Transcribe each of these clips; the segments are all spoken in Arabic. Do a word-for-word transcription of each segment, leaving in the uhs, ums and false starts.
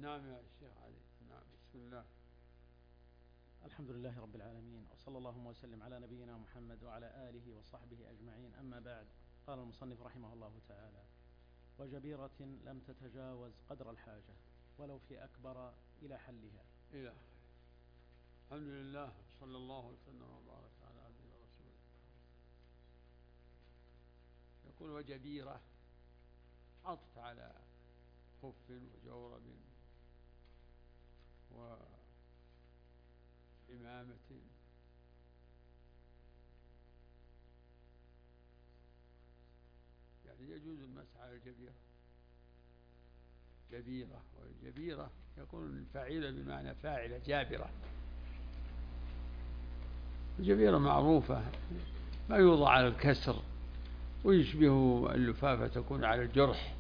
نعم يا شيخ علي. نعم. بسم الله. الحمد لله رب العالمين، وصلى اللهم وسلم على نبينا محمد وعلى آله وصحبه أجمعين. أما بعد، قال المصنف رحمه الله تعالى: وجبيرة لم تتجاوز قدر الحاجة ولو في أكبر إلى حلها. إله. الحمد لله، صلى الله وسلم وبارك على عبده ورسوله. يقول وجبيرة، عطف على خف وجورب وعمامة. يعني يجوز المسح على الجبيرة. جبيرة، والجبيرة يكون فاعلة بمعنى فاعلة، جابرة. الجبيرة معروفة، ما يوضع على الكسر، ويشبه اللفافة تكون على الجرح.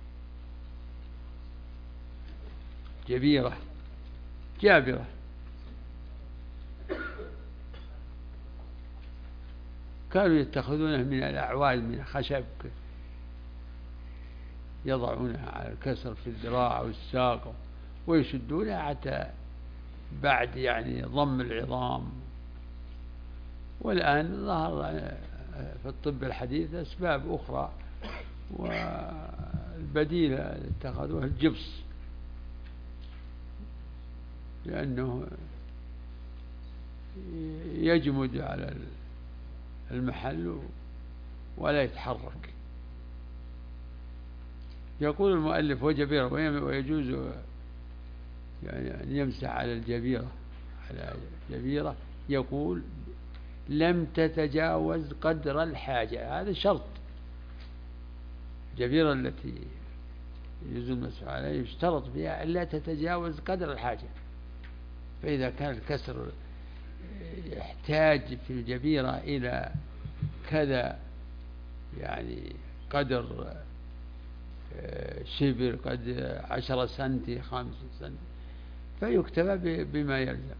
جبيرة جابرة. كانوا يتخذونه من الأعواد، من خشب، يضعونها على الكسر في الذراع والساق ويشدونها حتى بعد يعني ضم العظام. والآن ظهر في الطب الحديث أسباب أخرى، والبديل اتخذوه الجبس، لأنه يجمد على المحل ولا يتحرك. يقول المؤلف وجبيرة، ويجوز يعني أن يمسح على الجبيرة، على جبيرة يقول لم تتجاوز قدر الحاجة. هذا شرط. الجبيرة التي يجوز المسح عليها يشترط فيها ألا تتجاوز قدر الحاجة. فإذا كان الكسر يحتاج في الجبيرة إلى كذا، يعني قدر شبر، قد عشرة سنتي، خمسة سنتي، فيكتفى بما يلزم.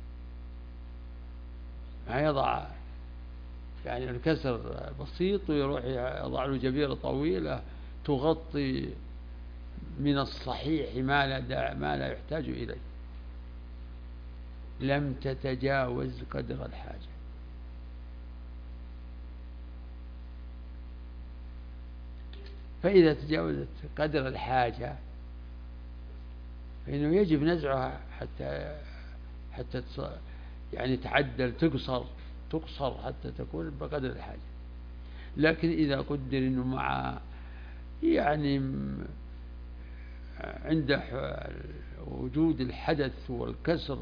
ما يضع يعني الكسر بسيط ويروح يضع له جبيرة طويلة تغطي من الصحيح ما لا ما لا يحتاج إليه. لم تتجاوز قدر الحاجة. فإذا تجاوزت قدر الحاجة فإنه يجب نزعها حتى حتى يعني تعدل، تقصر تقصر حتى تكون بقدر الحاجة. لكن إذا قدر إنه مع يعني عند وجود الحدث والكسر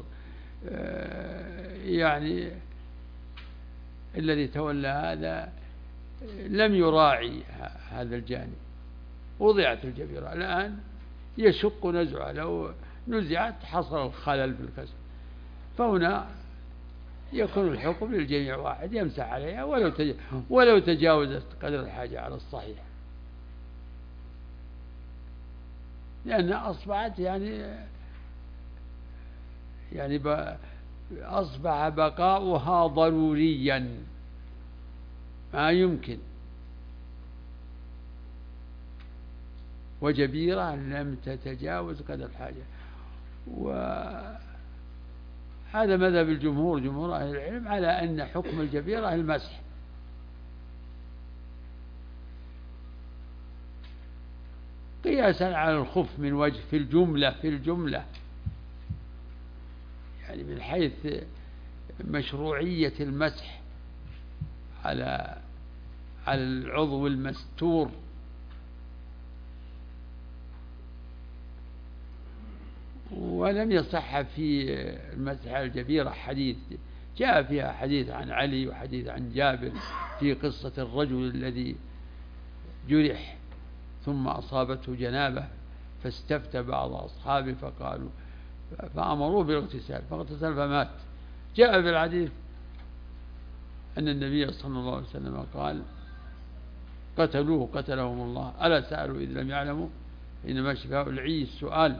يعني الذي تولى هذا لم يراعي هذا الجانب، وضعت الجبيرة، الآن يشق نزعها، لو نزعت حصل الخلل في الكسر. فهنا يكون الحكم للجميع واحد، يمسح عليها ولو ولو تجاوزت قدر الحاجة على الصحيح، لأنها أصبحت يعني يعني أصبح بقاؤها ضروريا، ما يمكن. وجبيرة لم تتجاوز قدر الحاجة. وهذا مذهب الجمهور، جمهور أهل العلم، على أن حكم الجبيرة المسح. قياسا على الخف من وجه في الجملة في الجملة يعني من حيث مشروعية المسح على على العضو المستور. ولم يصح في المسح على الجبيرة حديث، جاء فيها حديث عن علي وحديث عن جابر في قصة الرجل الذي جرح ثم أصابته جنابة فاستفتى بعض أصحابه فقالوا فأمروه بالاغتسال فاغتسل فمات. جاء في الحديث أن النبي صلى الله عليه وسلم قال قتلوه قتلهم الله، ألا سألوا إذ لم يعلموا إنما شفاء العي السؤال.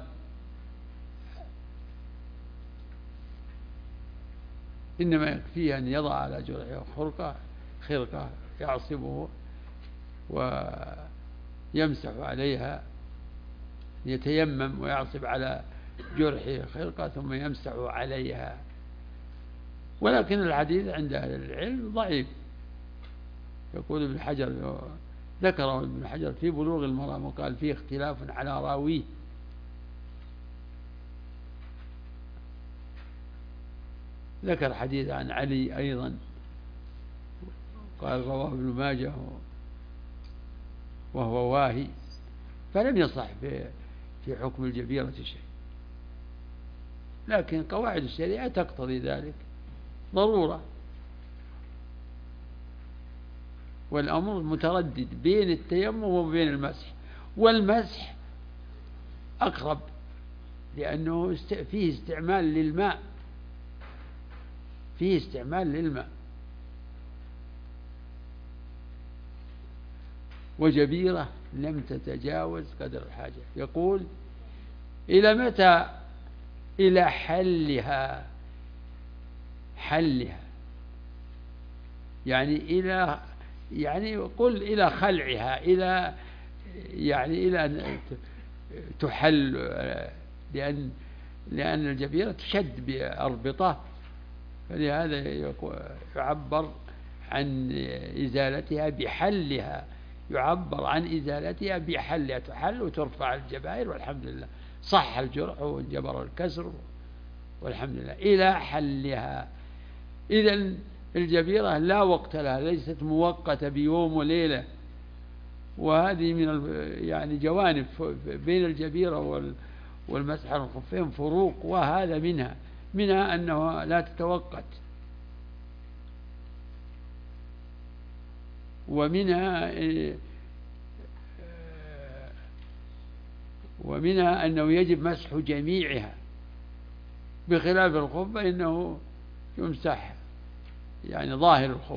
إنما يكفيه أن يضع على جرحه خرقة خرقة يعصبه ويمسح عليها، يتيمم ويعصب على جرحه خرقة ثم يمسح عليها. ولكن الحديث عند أهل العلم ضعيف. يقول ابن حجر، ذكره ابن حجر في بلوغ المرام وقال فيه اختلاف على راويه. ذكر حديث عن علي أيضا قال رواه ابن ماجه وهو واهي، فلم يصح في في حكم الجبيرة شيء. لكن قواعد الشريعة تقتضي ذلك ضرورة، والأمر متردد بين التيمم وبين المسح، والمسح أقرب لأنه فيه استعمال للماء، فيه استعمال للماء. وجبيرة لم تتجاوز قدر الحاجة. يقول إلى متى؟ إلى حلها، حلها يعني إلى يعني قل إلى خلعها، إلى يعني إلى أن تحل، لأن لأن الجبيرة تشد بأربطة، فلهذا يعبر عن إزالتها بحلها، يعبر عن إزالتها بحلها، تحل وترفع الجبائر والحمد لله، صح الجرح وانجبر الكسر والحمد لله إلى حلها. إذن الجبيرة لا وقت لها، ليست مؤقتة بيوم وليلة. وهذه من يعني جوانب بين الجبيرة والمسح على الخفين فروق، وهذا منها منها أنه لا تتوقت، ومنها ومنها أنه يجب مسح جميعها، بخلاف الخف فإنه يمسح يعني ظاهر الخف.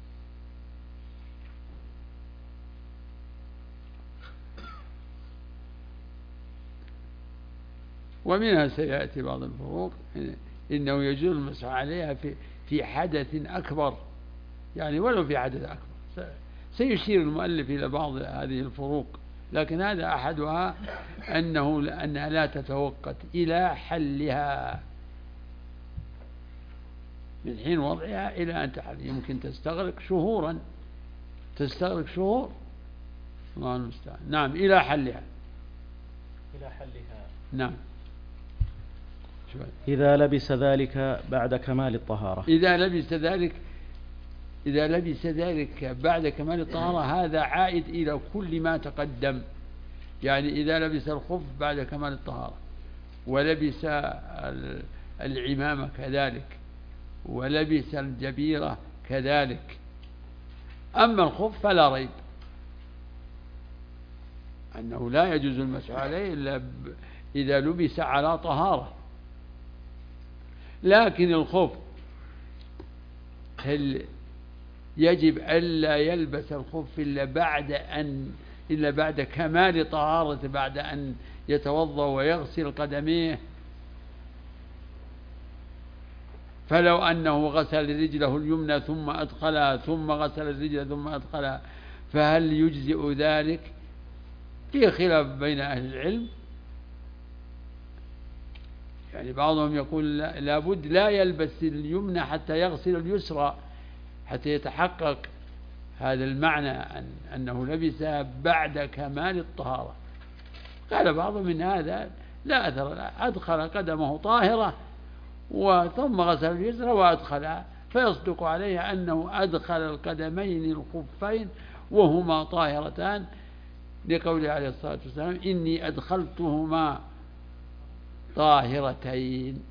ومنها سيأتي بعض الفروق، إنه يجوز المسح عليها في في حدث أكبر، يعني ولو في حدث أكبر. سيشير المؤلف إلى بعض هذه الفروق، لكن هذا أحدها أنه أنها لا تتوقت إلى حلها، من حين وضعها إلى أن تحل، يمكن تستغرق شهورا، تستغرق شهور، الله المستعان. نعم إلى حلها، إلى حلها. نعم. إذا لبس ذلك بعد كمال الطهارة، إذا لبس ذلك إذا لبس ذلك بعد كمال الطهارة، هذا عائد إلى كل ما تقدم. يعني إذا لبس الخف بعد كمال الطهارة، ولبس العمامة كذلك، ولبس الجبيرة كذلك. أما الخف فلا ريب أنه لا يجوز المسح عليه إلا إذا لبس على طهارة. لكن الخف هل يجب ألا يلبس الخف إلا بعد أن إلا بعد كمال طهارة، بعد أن يتوضأ ويغسل قدميه؟ فلو أنه غسل رجله اليمنى ثم أدخلها، ثم غسل الرجل ثم أدخلها، فهل يجزئ ذلك؟ فيه خلاف بين أهل العلم. يعني بعضهم يقول لابد لا يلبس اليمنى حتى يغسل اليسرى، حتى يتحقق هذا المعنى أن أنه لبسها بعد كمال الطهارة. قال بعضهم من هذا لا أثر، أدخل قدمه طاهرة وثم غسل اليسرى وأدخلها، فيصدق عليه أنه أدخل القدمين الخفين وهما طاهرتان، لقوله عليه الصلاة والسلام إني أدخلتهما طاهرتين.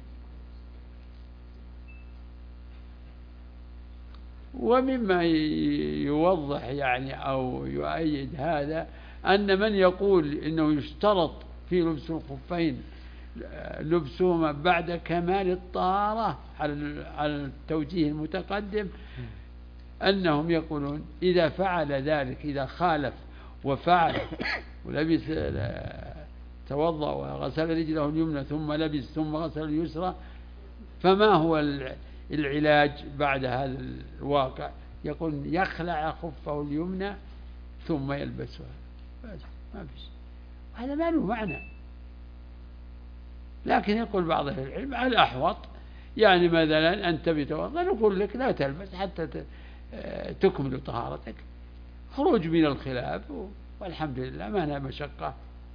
ومما يوضح يعني أو يؤيد هذا أن من يقول إنه يشترط في لبس الخفين لبسهما بعد كمال الطهارة على التوجيه المتقدم، أنهم يقولون إذا فعل ذلك، إذا خالف وفعل ولبس توضأ وغسل رجله اليمنى ثم لبس ثم غسل اليسرى، فما هو العلاج بعد هذا الواقع؟ يقول يخلع خفه اليمنى ثم يلبسها، ما فيش. هذا ما له معنى، لكن يقول بعض أهل العلم الأحوط يعني مثلا أنت بتوضأ نقول لك لا تلبس حتى تكمل طهارتك، خروج من الخلاف، والحمد لله ما لها مشقة.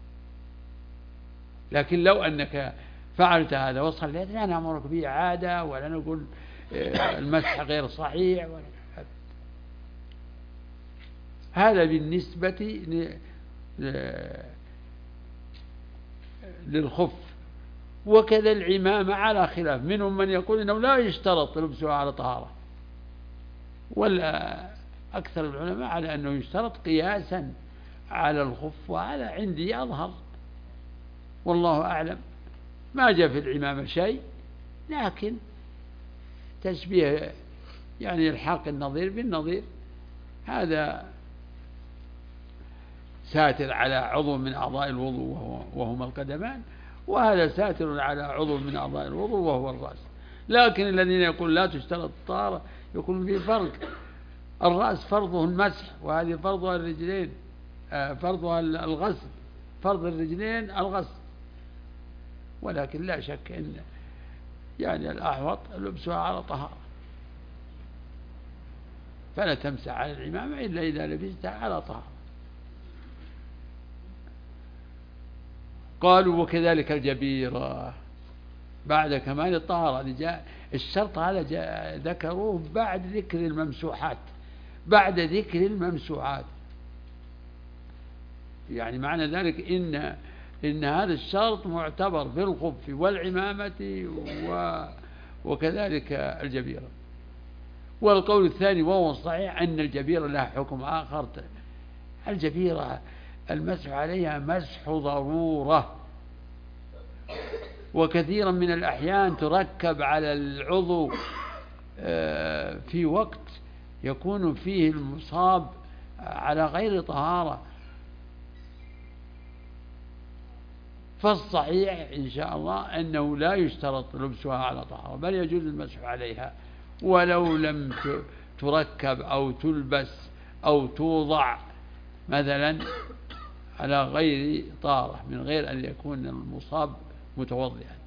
لكن لو أنك فعلت هذا وصليت لا نأمرك به عادة، ولا نقول المسح غير صحيح ولا. هذا بالنسبة للخف. وكذا العمامة على خلاف، منهم من يقول إنه لا يشترط لبسها على طهارة، ولا أكثر العلماء على أنه يشترط قياسا على الخف، وعلى عندي أظهر والله أعلم. ما جاء في العمامة شيء، لكن تشبيه يعني الحاق النظير بالنظير، هذا ساتر على عضو من أعضاء الوضوء وهما القدمان، وهذا ساتر على عضو من أعضاء الوضوء وهو الرأس. لكن الذين يقول لا تشترط الطهارة يقول في فرق، الرأس فرضه المسح، وهذه فرضها الرجلين، فرضها الغسل، فرض الرجلين الغسل. ولكن لا شك أن يعني الأحوط لبسها على طهارة، فلا تمسح على العمامة إلا إذا لبستها على طهارة. قالوا وكذلك الجبيرة بعد كمال الطهارة. جاء الشرط هذا ذكروه بعد ذكر الممسوحات، بعد ذكر الممسوحات، يعني معنى ذلك إن إن هذا الشرط معتبر في الخف والعمامة وكذلك الجبيرة. والقول الثاني وهو الصحيح أن الجبيرة لها حكم آخر. الجبيرة المسح عليها مسح ضرورة، وكثيرا من الأحيان تركب على العضو في وقت يكون فيه المصاب على غير طهارة. فالصحيح إن شاء الله أنه لا يشترط لبسها على طهارة، بل يجوز المسح عليها ولو لم تركب أو تلبس أو توضع مثلا على غير طهارة، من غير أن يكون المصاب متوضئا.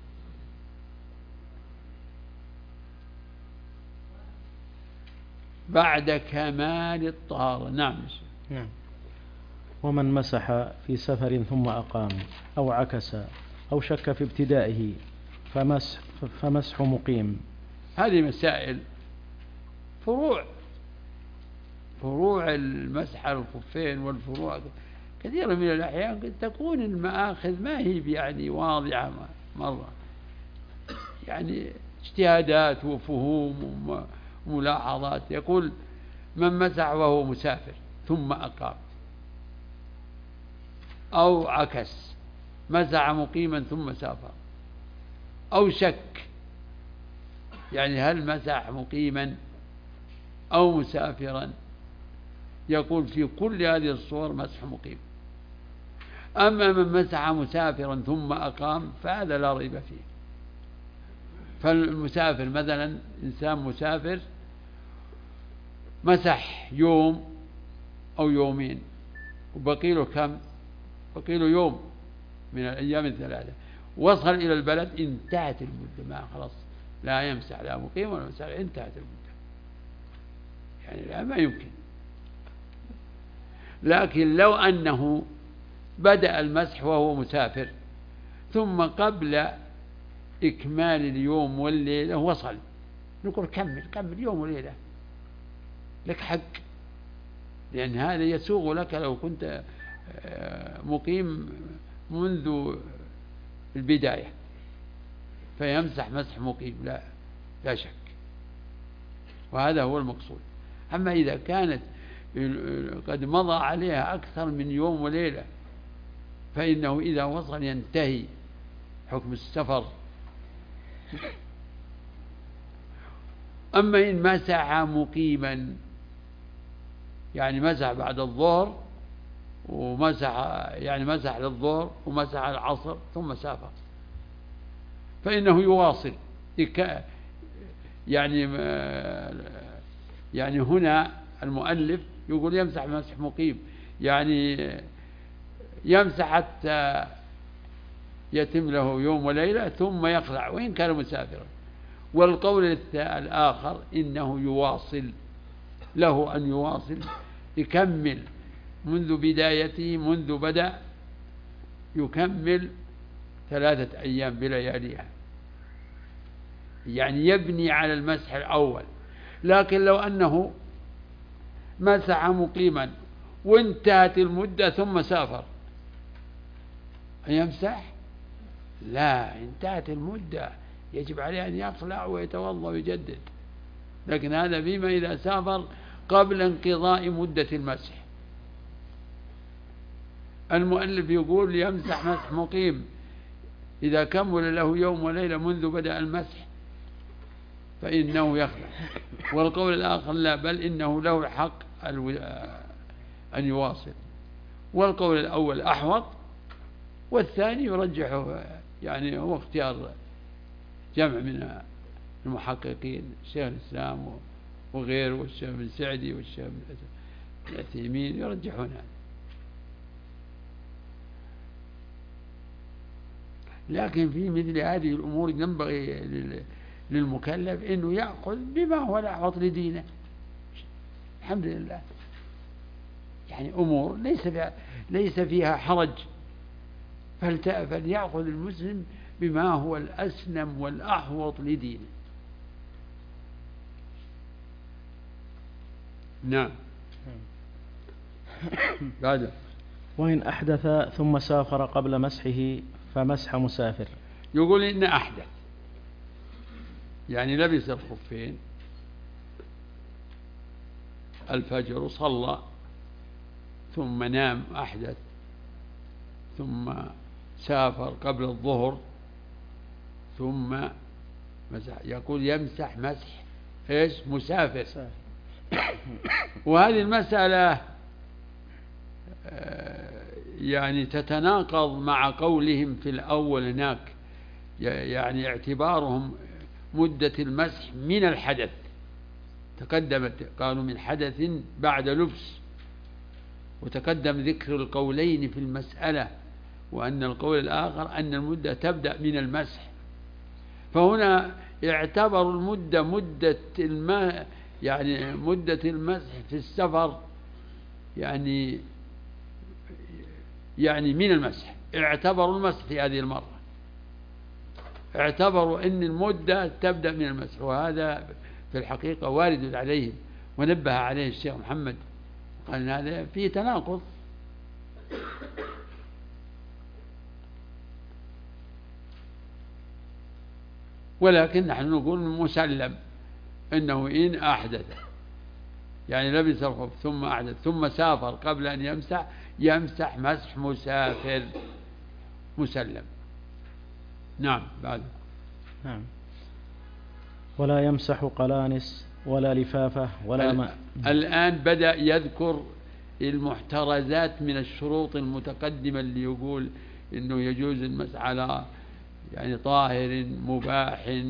بعد كمال الطهارة. نعم. نعم. ومن مسح في سفر ثم أقام أو عكس أو شك في ابتدائه فمسح, فمسح مقيم. هذه مسائل فروع، فروع المسح على الخفين والفروع كثيرا من الأحيان قد تكون المآخذ ما هي يعني واضحة مرة، يعني اجتهادات وفهوم وملاحظات. يقول من مسح وهو مسافر ثم أقام، أو عكس مسح مقيما ثم سافر، أو شك يعني هل مسح مقيما أو مسافرا، يقول في كل هذه الصور مسح مقيم. أما من مسح مسافرا ثم أقام فهذا لا ريب فيه. فالمسافر مثلا إنسان مسافر مسح يوم أو يومين وبقي له كم؟ بقي له يوم من الأيام الثلاثة، وصل إلى البلد انتهت المدة، ما خلاص لا يمسح لا مقيم ولا مسافر، انتهت المدة، يعني لا ما يمكن. لكن لو أنه بدأ المسح وهو مسافر ثم قبل إكمال اليوم والليلة وصل، نقول كمل كمل يوم وليلة، لك حق، لأن هذا يسوغ لك لو كنت مقيم منذ البداية فيمسح مسح مقيم، لا لا شك، وهذا هو المقصود. أما إذا كانت قد مضى عليها أكثر من يوم وليلة فإنه إذا وصل ينتهي حكم السفر. أما إن مسح مقيما يعني مسح بعد الظهر ومسح يعني مسح للظهر ومسح العصر ثم سافر، فإنه يواصل. يعني يعني هنا المؤلف يقول يمسح مسح مقيم، يعني يمسح حتى يتم له يوم وليلة ثم يخلع وإن كان مسافرا. والقول الآخر إنه يواصل، له أن يواصل يكمل منذ بدايته، منذ بدأ يكمل ثلاثة أيام بلياليها، يعني يبني على المسح الأول. لكن لو أنه مسح مقيما وانتهت المدة ثم سافر يمسح؟ لا، انتهت المدة يجب عليه أن يخلع ويتوضأ ويجدد. لكن هذا فيما إذا سافر قبل انقضاء مدة المسح. المؤلف يقول يمسح مسح مقيم إذا كمل له يوم وليلة منذ بدأ المسح فإنه يخلع. والقول الآخر لا، بل إنه له الحق أن يواصل. والقول الأول أحوط، والثاني يرجحه، يعني هو اختيار جمع من المحققين، شيخ الإسلام وغيره والشيخ بن سعدي والشيخ بن عثيمين يرجحون هذا. لكن في مثل هذه الأمور ينبغي للمكلف أنه يأخذ بما هو الأحوط لدينه. الحمد لله، يعني أمور ليس فيها, ليس فيها حرج، فليأخذ المسلم بما هو الأسلم والأحوط لدينه. نعم. بعد وإن أحدث ثم سافر قبل مسحه فمسح مسافر. يقول إن أحدث يعني لبس الخفين الفجر وصلى ثم نام أحدث ثم سافر قبل الظهر ثم مسح، يقول يمسح مسح إيش؟ مسافر. وهذه المسألة يعني تتناقض مع قولهم في الأول هناك، يعني اعتبارهم مدة المسح من الحدث، تقدمت قالوا من حدث بعد لبس، وتقدم ذكر القولين في المسألة، وأن القول الآخر أن المدة تبدأ من المسح. فهنا اعتبروا المدة مدة الماء، يعني مدة المسح في السفر يعني يعني من المسح، اعتبروا المسح في هذه المرة، اعتبروا أن المدة تبدأ من المسح، وهذا في الحقيقة وارد عليهم ونبه عليه الشيخ محمد، قال هذا فيه تناقض. ولكن نحن نقول مسلم إنه إن أحدث يعني لبس الخف ثم أحدث ثم سافر قبل أن يمسح يمسح مسح مسافر مسلم. نعم. بعد نعم. ولا يمسح قلانس ولا لفافة ولا ماء. الآن بدأ يذكر المحترزات من الشروط المتقدمة اللي يقول إنه يجوز المسح على يعني طاهر مباح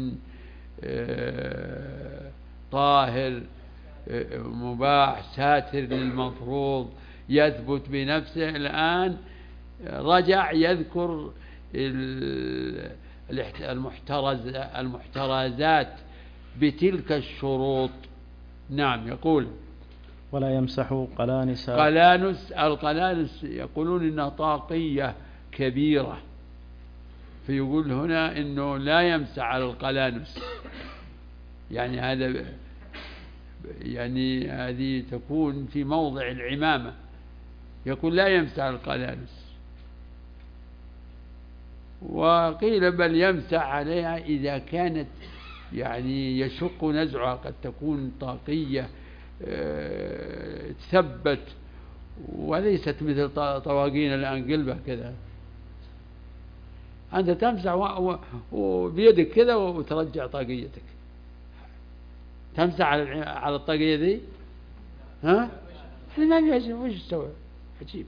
طاهر مباح ساتر للمفروض يثبت بنفسه. الآن رجع يذكر المحترز المحترزات بتلك الشروط. نعم. يقول ولا يمسح قلانس. قلانس القلانس يقولون إنها طاقية كبيرة، فيقول هنا إنه لا يمسح على القلانس، يعني هذا يعني هذه تكون في موضع العمامة، يقول لا يمسح على القلانس. وقيل بل يمسح عليها إذا كانت يعني يشق نزعها، قد تكون طاقية تثبت وليست مثل طواقين الأنقلبة كذا، أنت تمسح وبيدك كذا وترجع طاقيتك، تمسح على الطاقية دي، ها؟ ما بيعجب وش تسوي؟ عجيب.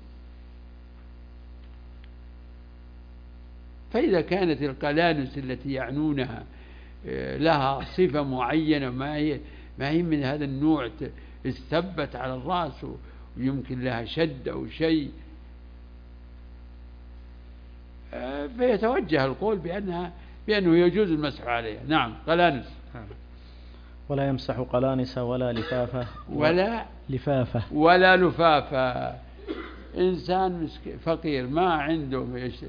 فإذا كانت القلانس التي يعنونها لها صفة معينة، ما هي ما هي من هذا النوع تثبت على الرأس ويمكن لها شد أو شيء، فيتوجه القول بأنها بأنه يجوز المسح عليها. نعم. قلانس. ولا يمسح قلانس ولا لفافة ولا لفافة ولا لفافة. إنسان فقير ما عنده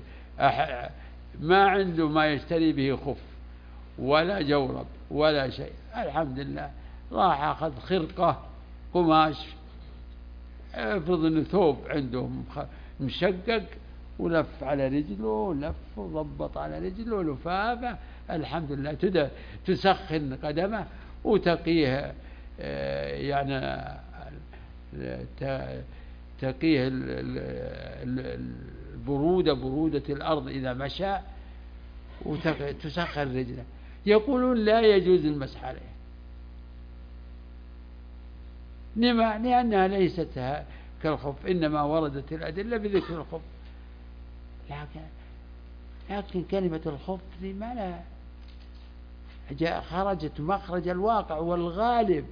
ما عنده ما يشتري به خف ولا جورب ولا شيء، الحمد لله، راح أخذ خرقة قماش، افرض انه ثوب عندهم مشقق ولف على رجله ولف وضبط على رجله لفافة، الحمد لله، تسخن قدمه وتقيه يعني تقيه البرودة برودة الأرض إذا مشى، وتسخن رجله. يقولون لا يجوز المسح عليه، لما؟ لأنها ليست كالخف، إنما وردت الأدلة بذكر الخف، لكن لكن كلمة الخف دي ما لها جاء خرجت مخرج الواقع والغالب،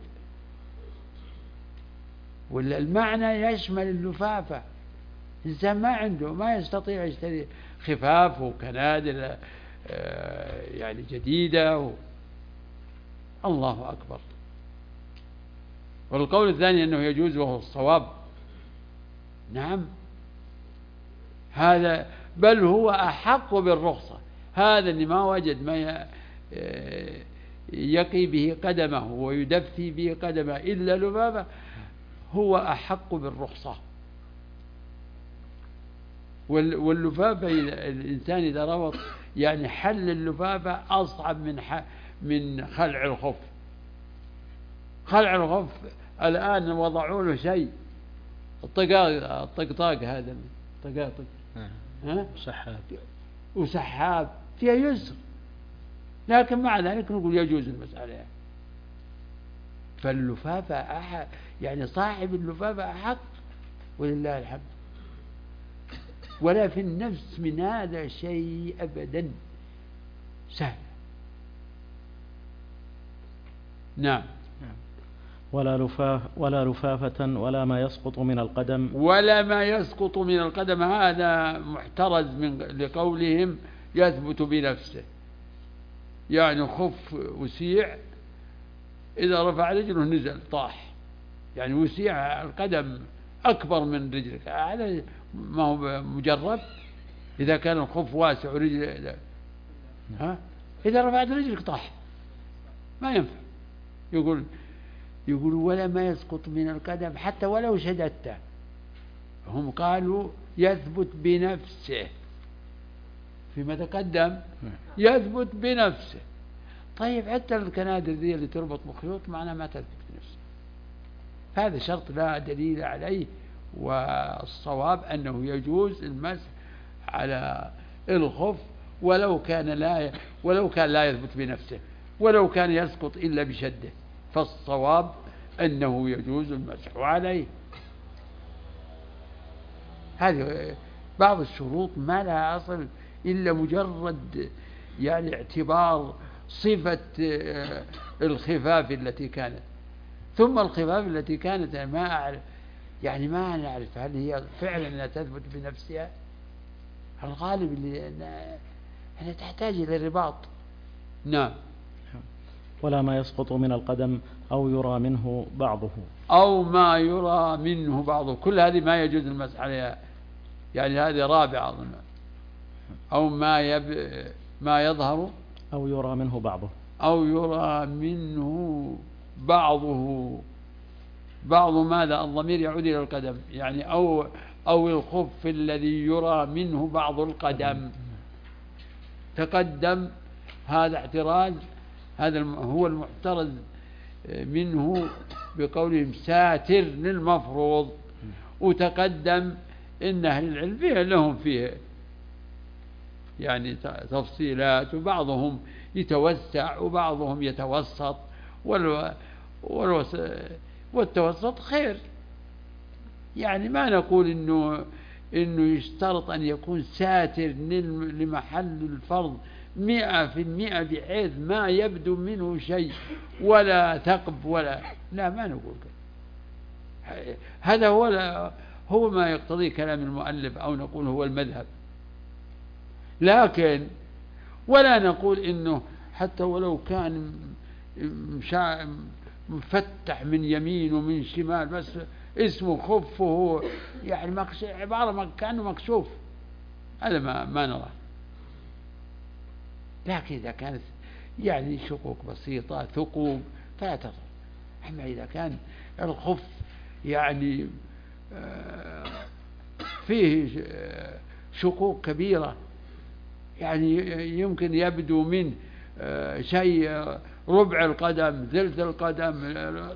ولا المعنى يشمل اللفافة. الإنسان ما عنده ما يستطيع يشتري خفاف وكنادل يعني جديدة و... الله أكبر. والقول الثاني أنه يجوز وهو الصواب. نعم، هذا بل هو أحق بالرخصة. هذا اللي ما وجد ما يقي به قدمه ويدفي به قدمه إلا لبابة هو أحق بالرخصة. واللفافة الإنسان إذا ربط يعني حل اللفافة أصعب من من خلع الخف. خلع الخف الآن وضعوا له شيء الطقاق الطقطاق هذا الطقاطق ها وسحاب وسحاب فيها يسر، لكن مع ذلك نقول يجوز المسألة. فاللفافة أحد يعني صاحب اللفافة أحق ولله الحمد، ولا في النفس من هذا شيء أبدا، سهل. نعم. ولا لفاف ولا لفافة ولا ما يسقط من القدم ولا ما يسقط من القدم، هذا محترز من لقولهم يثبت بنفسه، يعني خف وسيع إذا رفع رجله نزل طاح، يعني وسيع القدم أكبر من رجلك، هذا ما هو مجرب. إذا كان الخف واسع ورجل ها إذا رفعت رجلك طاح ما ينفع. يقول يقول ولا ما يسقط من القدم حتى ولو شددته، هم قالوا يثبت بنفسه فيما تقدم، يثبت بنفسه. طيب حتى الكنادر ذي اللي تربط بخيوط معناه ما تثبت بنفسه، هذا شرط لا دليل عليه. والصواب أنه يجوز المسح على الخف ولو كان لا ولو كان لا يثبت بنفسه، ولو كان يسقط إلا بشده، فالصواب أنه يجوز المسح عليه. هذه بعض الشروط ما لها أصل إلا مجرد يعني اعتبار صفة الخفاف التي كانت، ثم الخفاف التي كانت ما أعرف يعني ما نعرف هل هي فعلا لا تثبت بنفسها. الغالب اللي أنها تحتاج إلى رباط. نعم. ولا ما يسقط من القدم أو يرى منه بعضه أو ما يرى منه بعضه، كل هذه ما يجوز المسح عليها، يعني هذه رابعة أظن. أو ما يب ما يظهر أو يرى منه بعضه أو يرى منه بعضه. بعض ماذا؟ الضمير يعود إلى القدم، يعني أو أو الخف الذي يرى منه بعض القدم. تقدم هذا اعتراض، هذا هو المحترز منه بقولهم ساتر للمفروض، وتقدم إن أهل العلم فيه لهم فيه يعني تفصيلات، وبعضهم يتوسع وبعضهم يتوسط، والتوسط خير. يعني ما نقول إنه إنه يشترط أن يكون ساتر لمحل الفرض مئة في المئة بحيث ما يبدو منه شيء ولا ثقب ولا لا، ما نقول كده. هذا هو هو ما يقتضي كلام المؤلف، أو نقول هو المذهب. لكن ولا نقول إنه حتى ولو كان مشا مفتح من يمين ومن شمال بس اسمه خف وهو يعني مكش... عبارة كأنه مكشوف، هذا ما, ما نرى. لكن إذا كانت يعني شقوق بسيطة ثقوب فلا تضر. أما إذا كان الخف يعني فيه شقوق كبيرة يعني يمكن يبدو من شيء ربع القدم ثلث القدم،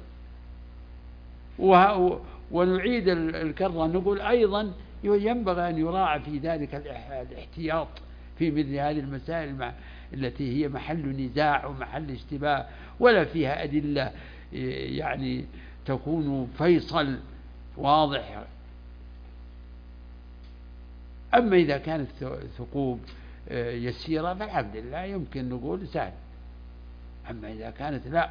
ونعيد الكرة نقول أيضا ينبغي أن يراعى في ذلك الاحتياط في مثل هذه المسائل التي هي محل نزاع ومحل اشتباه ولا فيها أدلة يعني تكون فيصل واضح. أما إذا كانت ثقوب يسيرة فالحمد لله يمكن نقول سهل. أما إذا كانت لا،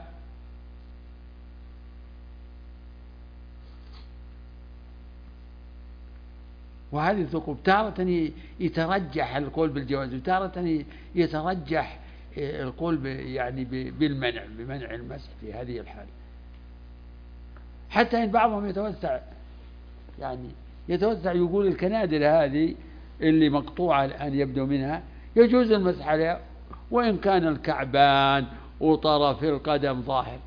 وهذه الثقوب تارة يترجح القول بالجواز وتارة يترجح القول يعني بالمنع بمنع المسح في هذه الحال، حتى إن بعضهم يتوسع يعني يتوسع يقول الكنادر هذه اللي مقطوعة الآن يبدو منها يجوز المسح عليها وإن كان الكعبان وطرف القدم ظاهر،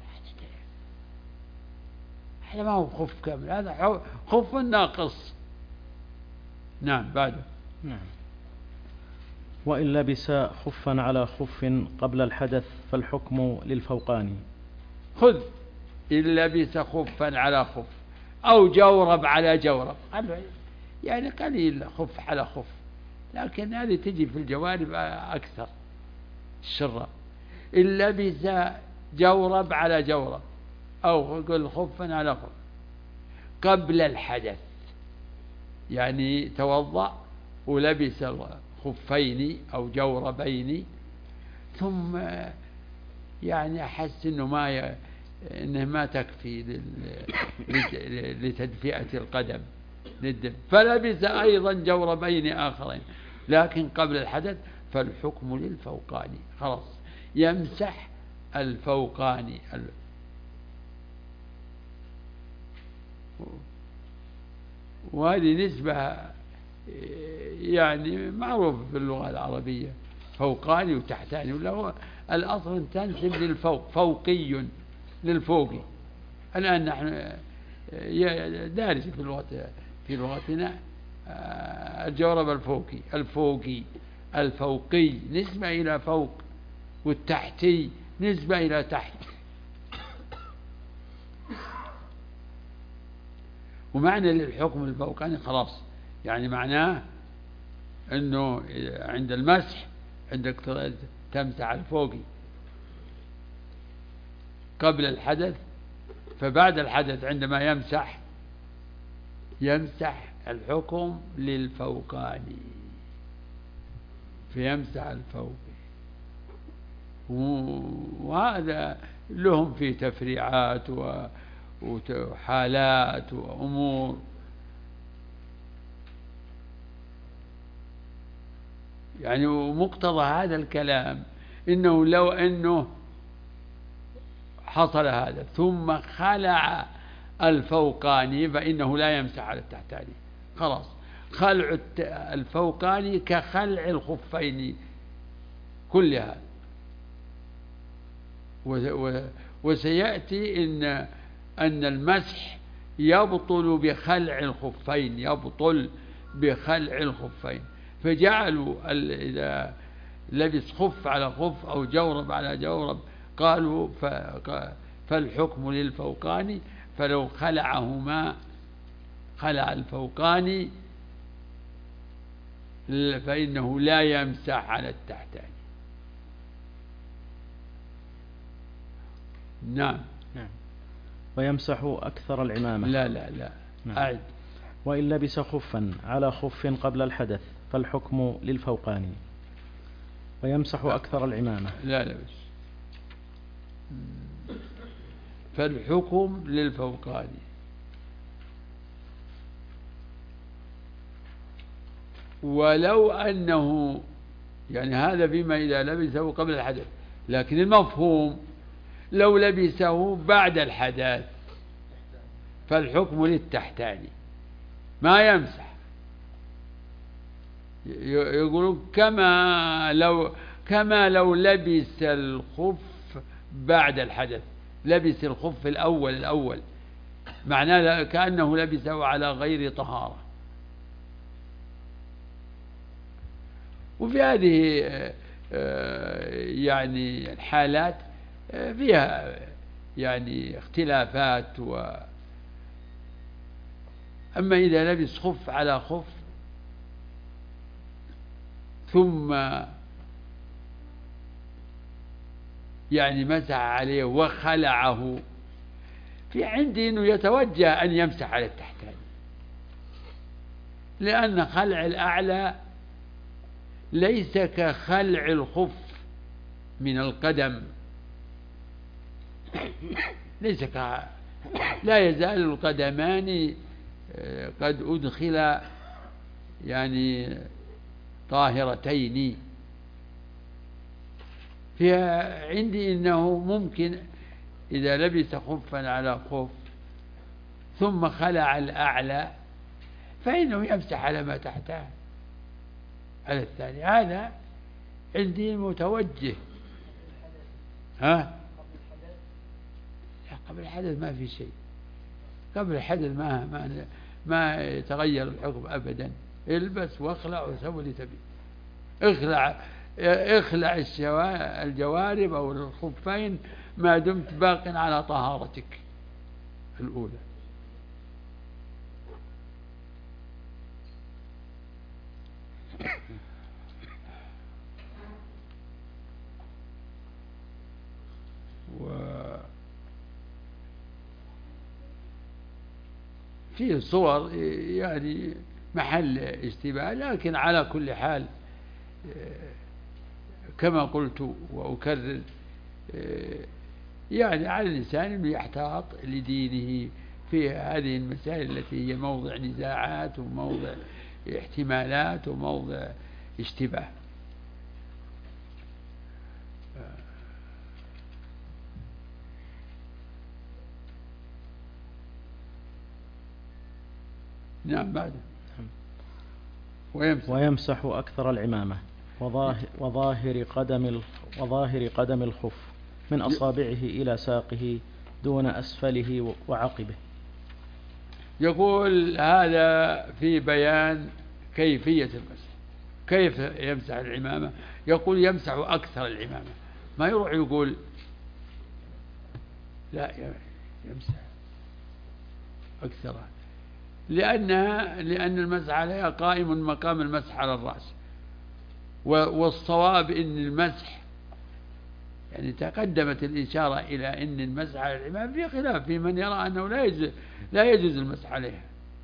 هذا ما هو خف كامل، هذا خف ناقص. نعم بعده. نعم. وإن لبس خفا على خف قبل الحدث فالحكم للفوقاني. خذ إن لبس خفا على خف أو جورب على جورب، يعني قليل خف على خف، لكن هذه تجي في الجوانب أكثر الشرة. إن لبس جورب على جورب أو قل خفا على خف قبل الحدث، يعني توضأ ولبس الخفين أو جوربين ثم يعني أحس إنه ما ي... إنه ما تكفي لتدفئة القدم للدم فلبس أيضا جوربين آخرين لكن قبل الحدث، فالحكم للفوقاني، خلاص يمسح الفوقاني. وهذه نسبة يعني معروفة في اللغة العربية، فوقاني وتحتاني، ولا هو الأصل تنسب للفوق، فوقي للفوقي. الآن نحن دارج في اللغة في لغتنا الجورب الفوقي الفوقي الفوقي نسبة إلى فوق، والتحتي نسبة إلى تحت. ومعنى للحكم الفوقاني خلاص يعني معناه أنه عند المسح عندك تمسح الفوقي قبل الحدث، فبعد الحدث عندما يمسح يمسح الحكم للفوقاني فيمسح الفوقي. وهذا لهم في تفريعات وحالات وأمور، يعني ومقتضى هذا الكلام إنه لو أنه حصل هذا ثم خلع الفوقاني فإنه لا يمسح على التحتاني، خلاص خلع الفوقاني كخلع الخفين كلها. وسيأتي إن أن المسح يبطل بخلع الخفين، يبطل بخلع الخفين، فجعلوا إذا لبس خف على خف أو جورب على جورب قالوا فالحكم للفوقاني، فلو خلعهما خلع الفوقاني فإنه لا يمسح على التحتاني. نعم. نعم. ويمسح أكثر العمامة. لا لا لا نعم. أعد. وإن لبس خفا على خف قبل الحدث فالحكم للفوقاني. ويمسح أكثر العمامة. لا لا بس فالحكم للفوقاني. ولو أنه يعني هذا فيما إذا لبسه قبل الحدث، لكن المفهوم لو لبسه بعد الحدث فالحكم للتحتاني ما يمسح. يقولون كما لو كما لو لبس الخف بعد الحدث، لبس الخف الأول الأول معناه كأنه لبسه على غير طهارة. وفي هذه يعني الحالات فيها يعني اختلافات. و أما إذا لبس خف على خف ثم يعني مسح عليه وخلعه، في عندي أنه يتوجه أن يمسح على التحتاني، لأن خلع الأعلى ليس كخلع الخف من القدم، ليس ك... لا يزال القدمان قد أدخل يعني طاهرتين. فعندي إنه ممكن إذا لبس خفا على خف ثم خلع الأعلى فإنه يمسح على ما تحته على الثاني. هذا عندي متوجه. ها؟ لا، قبل الحدث ما في شيء. قبل الحدث ما ما ما يتغير الحكم أبدا. البس واخلع وسوي اللي تبي. اخلع اخلع الجوارب أو الخفين ما دمت باق على طهارتك الأولى. وفيه صور يعني محل اشتباه، لكن على كل حال كما قلت وأكرر يعني على الإنسان أنه يحتاط لدينه في هذه المسائل التي هي موضع نزاعات وموضع احتمالات وموضع اشتباه. نعم. بعد ويمسح, ويمسح أكثر العمامة وظاهر, وظاهر قدم وظاهر قدم الخف من أصابعه إلى ساقه دون أسفله وعقبه. يقول هذا في بيان كيفية المسح، كيف يمسح العمامة. يقول يمسح أكثر العمامة، ما يروح يقول لا يمسح أكثرها، لأنها لأن المسح عليها قائم مقام المسح على الرأس. والصواب إن المسح يعني تقدمت الإشارة إلى أن المسح على العمامة في خلاف في من يرى أنه لا يجوز لا يجوز المسح عليها،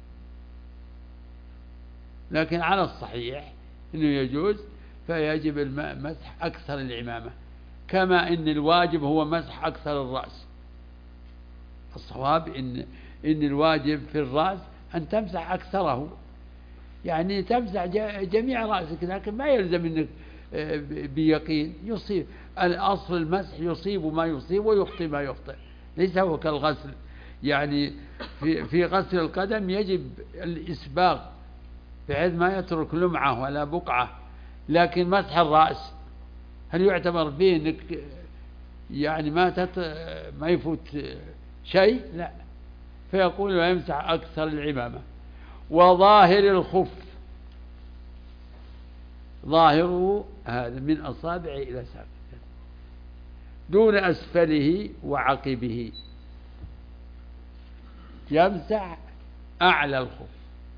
لكن على الصحيح أنه يجوز، فيجب المسح أكثر العمامة، كما أن الواجب هو مسح أكثر الرأس. الصواب إن إن الواجب في الرأس أن تمسح أكثره، يعني تمسح جميع رأسك، لكن ما يلزم أنك بيقين يصيب. الأصل المسح يصيب ما يصيب ويخطئ ما يخطئ، ليس هو كالغسل. يعني في في غسل القدم يجب الإسباغ بحيث ما يترك لمعة ولا بقعة، لكن مسح الرأس هل يعتبر فيه أنك يعني ما تت ما يفوت شيء؟ لا. فيقول ويمسح أكثر العمامة. وظاهر الخف، ظاهره هذا من أصابعه إلى ساقه دون أسفله وعقبه. يمسح أعلى الخف،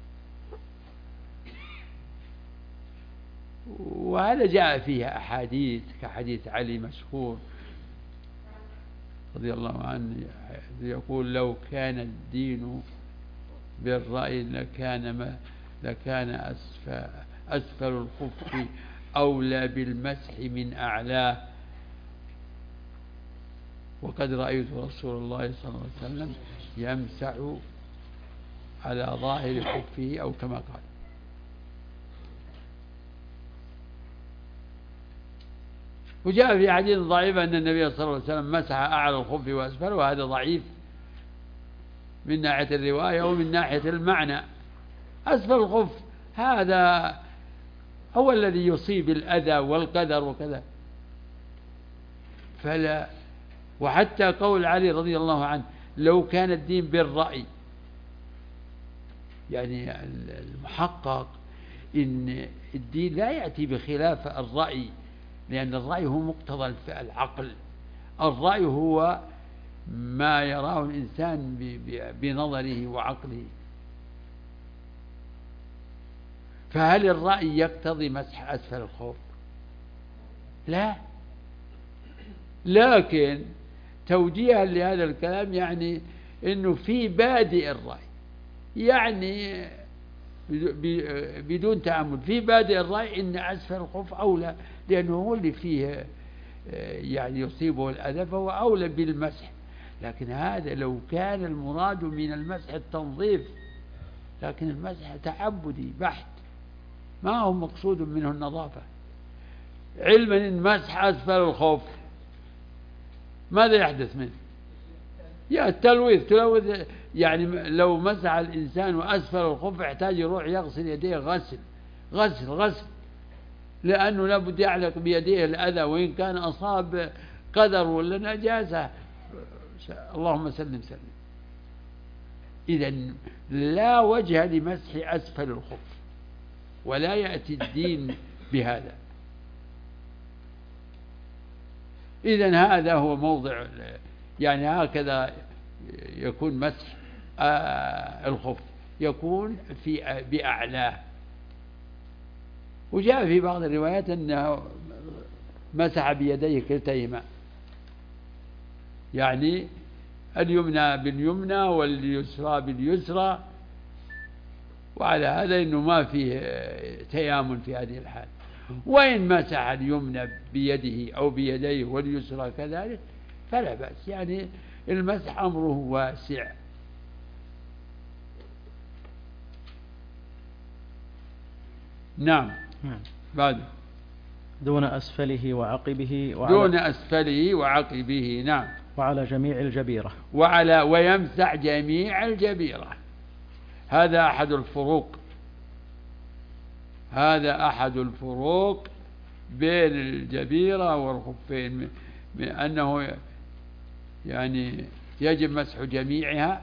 وهذا جاء فيها أحاديث كحديث علي مشهور رضي الله عنه يقول لو كان الدين بالرأي لكان ما لكان أسفل, أسفل الخف أولى بالمسح من أعلاه، وقد رأيت رسول الله صلى الله عليه وسلم يمسح على ظاهر خفه أو كما قال. وجاء في حديث ضعيف أن النبي صلى الله عليه وسلم مسح أعلى الخف وأسفله، وهذا ضعيف من ناحية الرواية ومن ناحية المعنى. أسفل الخف هذا هو الذي يصيب الأذى والقدر وكذا، فلا. وحتى قول علي رضي الله عنه لو كان الدين بالرأي، يعني المحقق إن الدين لا يأتي بخلاف الرأي، لأن الرأي هو مقتضى العقل. الرأي هو ما يراه الإنسان بنظره وعقله. فهل الرأي يقتضي مسح أسفل الخف؟ لا. لكن توجيها لهذا الكلام يعني إنه في بادئ الرأي، يعني بدون تأمل في بادئ الرأي إن أسفل الخف أولى، لأنه هو اللي فيه يعني يصيبه الأذى فهو أولى بالمسح. لكن هذا لو كان المراد من المسح التنظيف، لكن المسح تعبدي بحت، ما هو مقصود منه النظافة. علما إن مسح أسفل الخف ماذا يحدث منه؟ يا التلويث، تلوث. يعني لو مسح الإنسان أسفل الخف يحتاج يروح يغسل يديه غسل غسل غسل، لأنه لابد يعلق بيديه الأذى، وإن كان أصاب قدر ولا نجاسة اللهم سلم سلم. إذن لا وجه لمسح أسفل الخف، ولا يأتي الدين بهذا. إذن هذا هو موضع، يعني هكذا يكون مسح الخف، يكون في بأعلاه. وجاء في بعض الروايات أنه مسح بيديه كلتيهما، يعني اليمنى باليمنى واليسرى باليسرى، وعلى هذا إنه ما فيه تيامن في هذه الحال. وإن مسح اليمنى بيده أو بيديه واليسرى كذلك فلا بأس، يعني المسح أمره واسع. نعم. بعد دون أسفله وعقبه وعلى دون أسفله وعقبه. نعم. وعلى جميع الجبيرة، وعلى ويمسح جميع الجبيرة. هذا أحد الفروق، هذا أحد الفروق بين الجبيرة والخفين، من أنه يعني يجب مسح جميعها،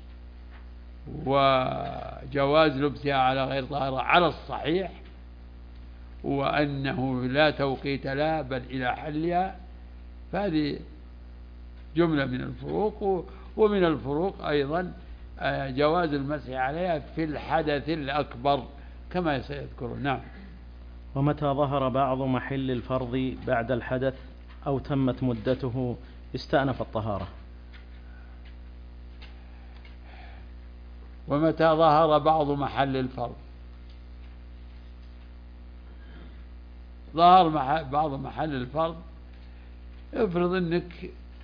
وجواز لبسها على غير طهارة على الصحيح، وأنه لا توقيت لها بل إلى حلها. فهذه جملة من الفروق. ومن الفروق أيضا جواز المسح عليها في الحدث الأكبر كما سيذكر. نعم. ومتى ظهر بعض محل الفرض بعد الحدث أو تمت مدته استأنف الطهارة. ومتى ظهر بعض محل الفرض، ظهر بعض محل الفرض، افرض انك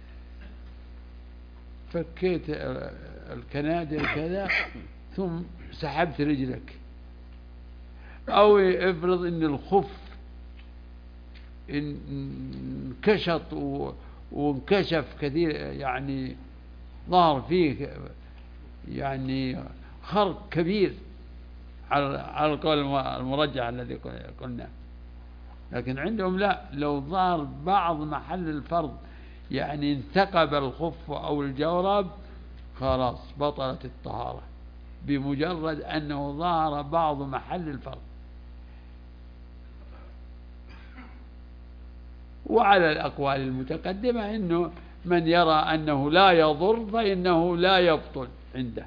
فكيت الكنادر كذا ثم سحبت رجلك، او افرض ان الخف انكشط وانكشف كثير، يعني ظهر فيه يعني خرق كبير على القول المرجح الذي قلنا. لكن عندهم لا، لو ظهر بعض محل الفرض يعني انثقب الخف أو الجورب خلاص بطلت الطهارة بمجرد أنه ظهر بعض محل الفرض. وعلى الأقوال المتقدمة إنه من يرى أنه لا يضر فإنه لا يبطل عنده،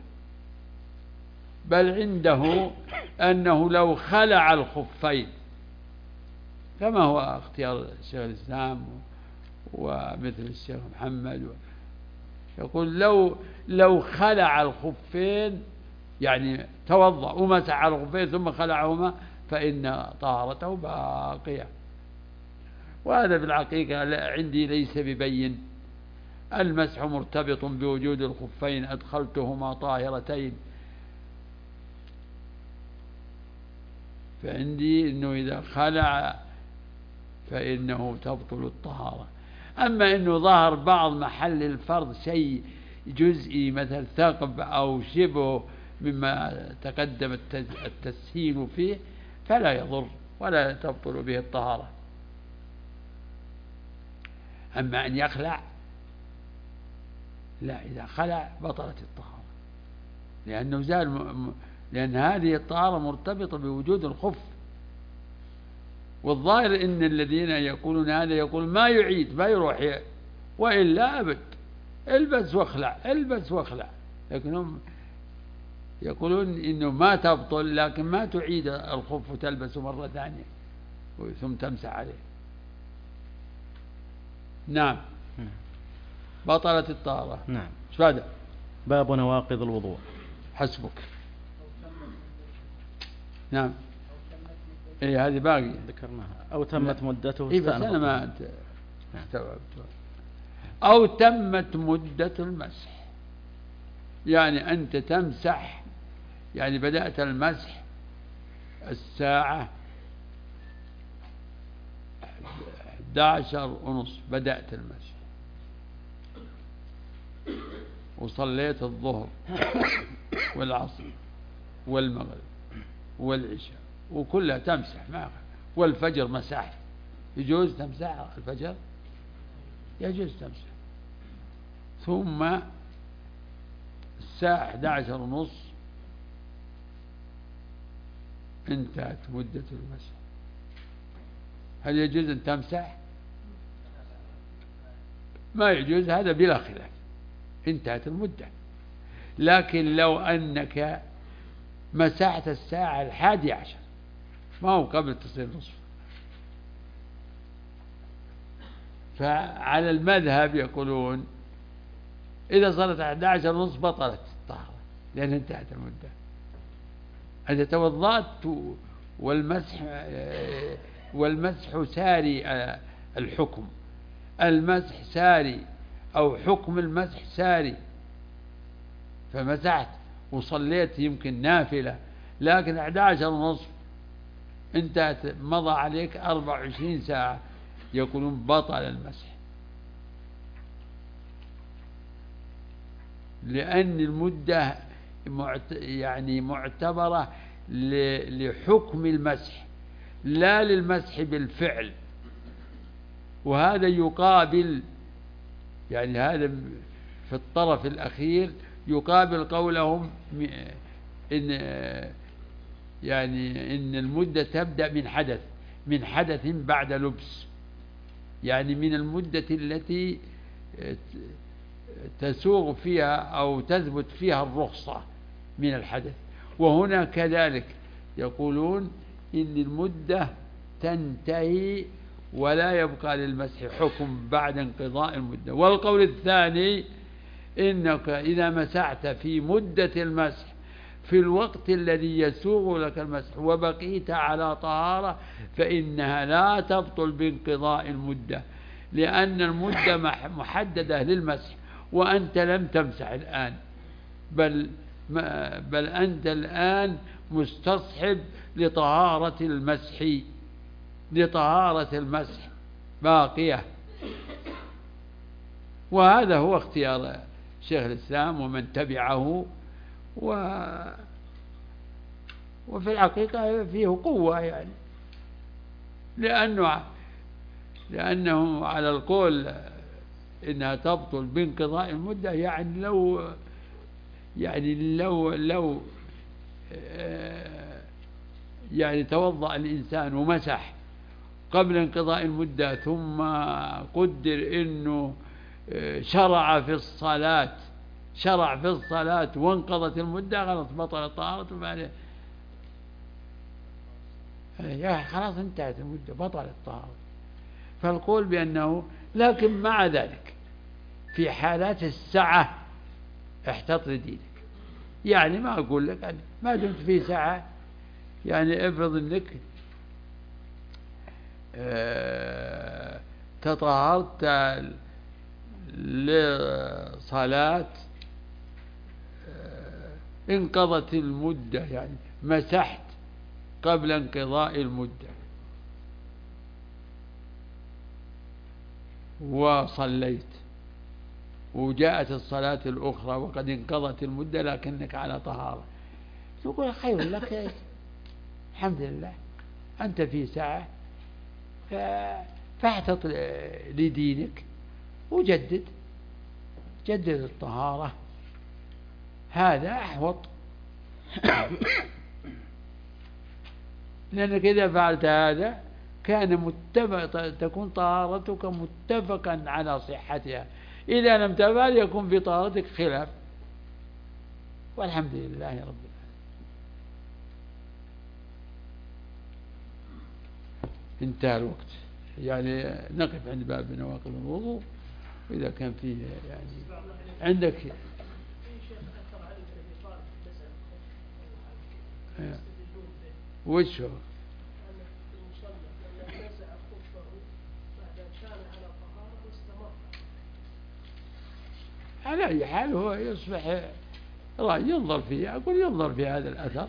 بل عنده أنه لو خلع الخفين كما هو اختيار الشيخ الإسلام ومثل الشيخ محمد، يقول لو لو خلع الخفين يعني توضأ ومسح على الخفين ثم خلعهما فإن طهارته باقية. وهذا في الحقيقة عندي ليس ببين. المسح مرتبط بوجود الخفين أدخلتهما طاهرتين، فعندي أنه إذا خلع فإنه تبطل الطهارة. أما أنه ظهر بعض محل الفرض شيء جزئي مثل ثقب أو شبه مما تقدم التسهيل فيه فلا يضر ولا تبطل به الطهارة. أما أن يخلع لا، إذا خلع بطلت الطهارة، لأنه زال م... لأن هذه الطهارة مرتبطة بوجود الخف. والظاهر إن الذين يقولون هذا يقول ما يعيد ما يروح ي... وإلا أبد البس واخلع البس واخلع، لكنهم يقولون إنه ما تبطل لكن ما تعيد الخف وتلبسه مرة ثانية ثم تمسح عليه. نعم بطلت الطهارة. نعم. ايش بعده؟ باب نواقض الوضوء. حسبك. نعم. ايه هذه باقي ذكرناها. او تمت مدته. ايه بس انا ما استوعبت. او تمت مدة المسح، يعني انت تمسح، يعني بدأت المسح الساعة أحد عشر ونصف، بدأت المسح وصليت الظهر والعصر والمغرب والعشاء وكلها تمسح معها، والفجر مسح، يجوز تمسح الفجر؟ يجوز تمسح. ثم الساعة أحد عشر ونصف انتهت مدة المسح، هل يجوز أن تمسح؟ ما يجوز، هذا بلا خلاف، انتهت المدة. لكن لو أنك مسحت الساعة الحادي عشر ما هو قبل تصير نصف، فعلى المذهب يقولون إذا صارت أحد عشر ونصف بطلت الطهارة لأن انتهت المدة. إذا توضأت والمسح والمسح ساري الحكم، المسح ساري أو حكم المسح ساري، فمسحت وصليت يمكن نافلة لكن أحد عشر ونصف انتهت، مضى عليك أربع وعشرين ساعة، يقولون بطل المسح، لأن المدة يعني معتبرة لحكم المسح لا للمسح بالفعل. وهذا يقابل، يعني هذا في الطرف الأخير يقابل قولهم إن يعني إن المدة تبدأ من حدث من حدث بعد لبس، يعني من المدة التي تسوغ فيها أو تثبت فيها الرخصة من الحدث. وهنا كذلك يقولون إن المدة تنتهي ولا يبقى للمسح حكم بعد انقضاء المدة. والقول الثاني إنك إذا مسحت في مدة المسح في الوقت الذي يسوغ لك المسح وبقيت على طهارة فإنها لا تبطل بانقضاء المدة، لأن المدة محددة للمسح وأنت لم تمسح الآن، بل بل أنت الآن مستصحب لطهارة المسح لطهارة المسح باقية. وهذا هو اختيار شيخ الإسلام ومن تبعه، و وفي الحقيقة فيه قوة، يعني لأنه لأنه على القول إنها تبطل بانقضاء المدة، يعني لو يعني لو لو يعني توضأ الإنسان ومسح قبل انقضاء المدة ثم قدر إنه شرع في الصلاة شرع في الصلاة وانقضت المدة خلاص بطلت طهارته بعد يا خلاص انتهت المدة بطلت طهارته. فالقول بأنه لكن مع ذلك في حالات السعة احتط لدينك، يعني ما أقول لك ما دمت في سعة، يعني افرض انك اه تطهرت لصلاة اه انقضت المدة، يعني مسحت قبل انقضاء المدة، وصليت وجاءت الصلاة الأخرى وقد انقضت المدة لكنك على طهارة، تقول خير لك، الحمد لله أنت في ساعة، فاحتط لدينك وجدد، جدد الطهارة، هذا أحوط. لأنك إذا فعلت هذا كان متفق، تكون طهارتك متفقا على صحتها، إذا لم تفعل يكون في طهارتك خلاف، والحمد لله رب العالمين. انتهى الوقت، يعني نقف عند باب نواقض الوضوء، وإذا كان فيه يعني عندك وش هو على أي حال هو يصبح رأي ينظر فيه، أقول ينظر في هذا الأثر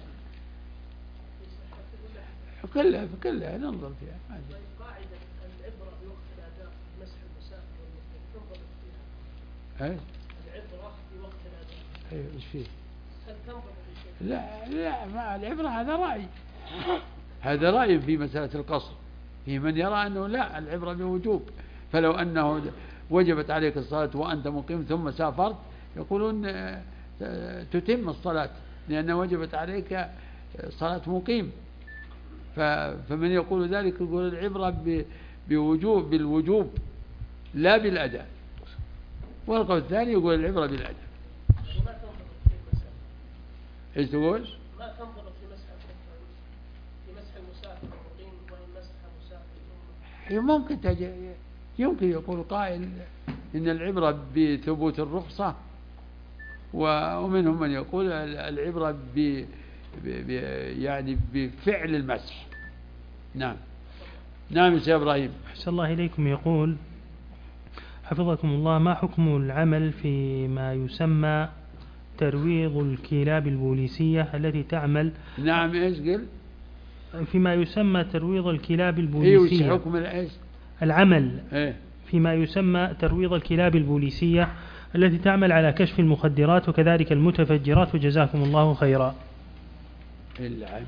كلها كلها ننظر فيها. قاعدة العبرة بوقت الأداء مسح المسافر والمقيم تنضبط فيها. أي؟ العبرة في وقت الأداء. أي إيش فيه؟ هل تنضبط بشيء؟ لا لا، ما العبرة هذا رأي، هذا رأي في مسألة القصر، في من يرى أنه لا العبرة بوجوب، فلو أنه وجبت عليك الصلاة وأنت مقيم ثم سافرت يقولون تتم الصلاة لأن وجبت عليك صلاة مقيم، فمن يقول ذلك يقول العبرة بوجوب بالوجوب لا بالأداء، والقول الثاني يقول العبرة بالأداء. ما تنضبط في المسافر. إيش تقول؟ ما تنضبط في مسح في مسح المسافر المقيم وإن مسح مسافر ثم. ممكن تج... يمكن يقول قائل إن العبرة بثبوت الرخصة، ومنهم من يقول العبرة ب... ب... ب... يعني بفعل المسح. نعم نعم يا شيخ إبراهيم. أحسن الله إليكم. يقول حفظكم الله: ما حكم العمل فيما يسمى ترويض الكلاب البوليسية التي تعمل؟ نعم إيش قل؟ فيما يسمى ترويض الكلاب البوليسية. إيه وش حكم الإيش؟ العمل إيه؟ فيما يسمى ترويض الكلاب البوليسية التي تعمل على كشف المخدرات وكذلك المتفجرات، وجزاكم الله خيرا. العمل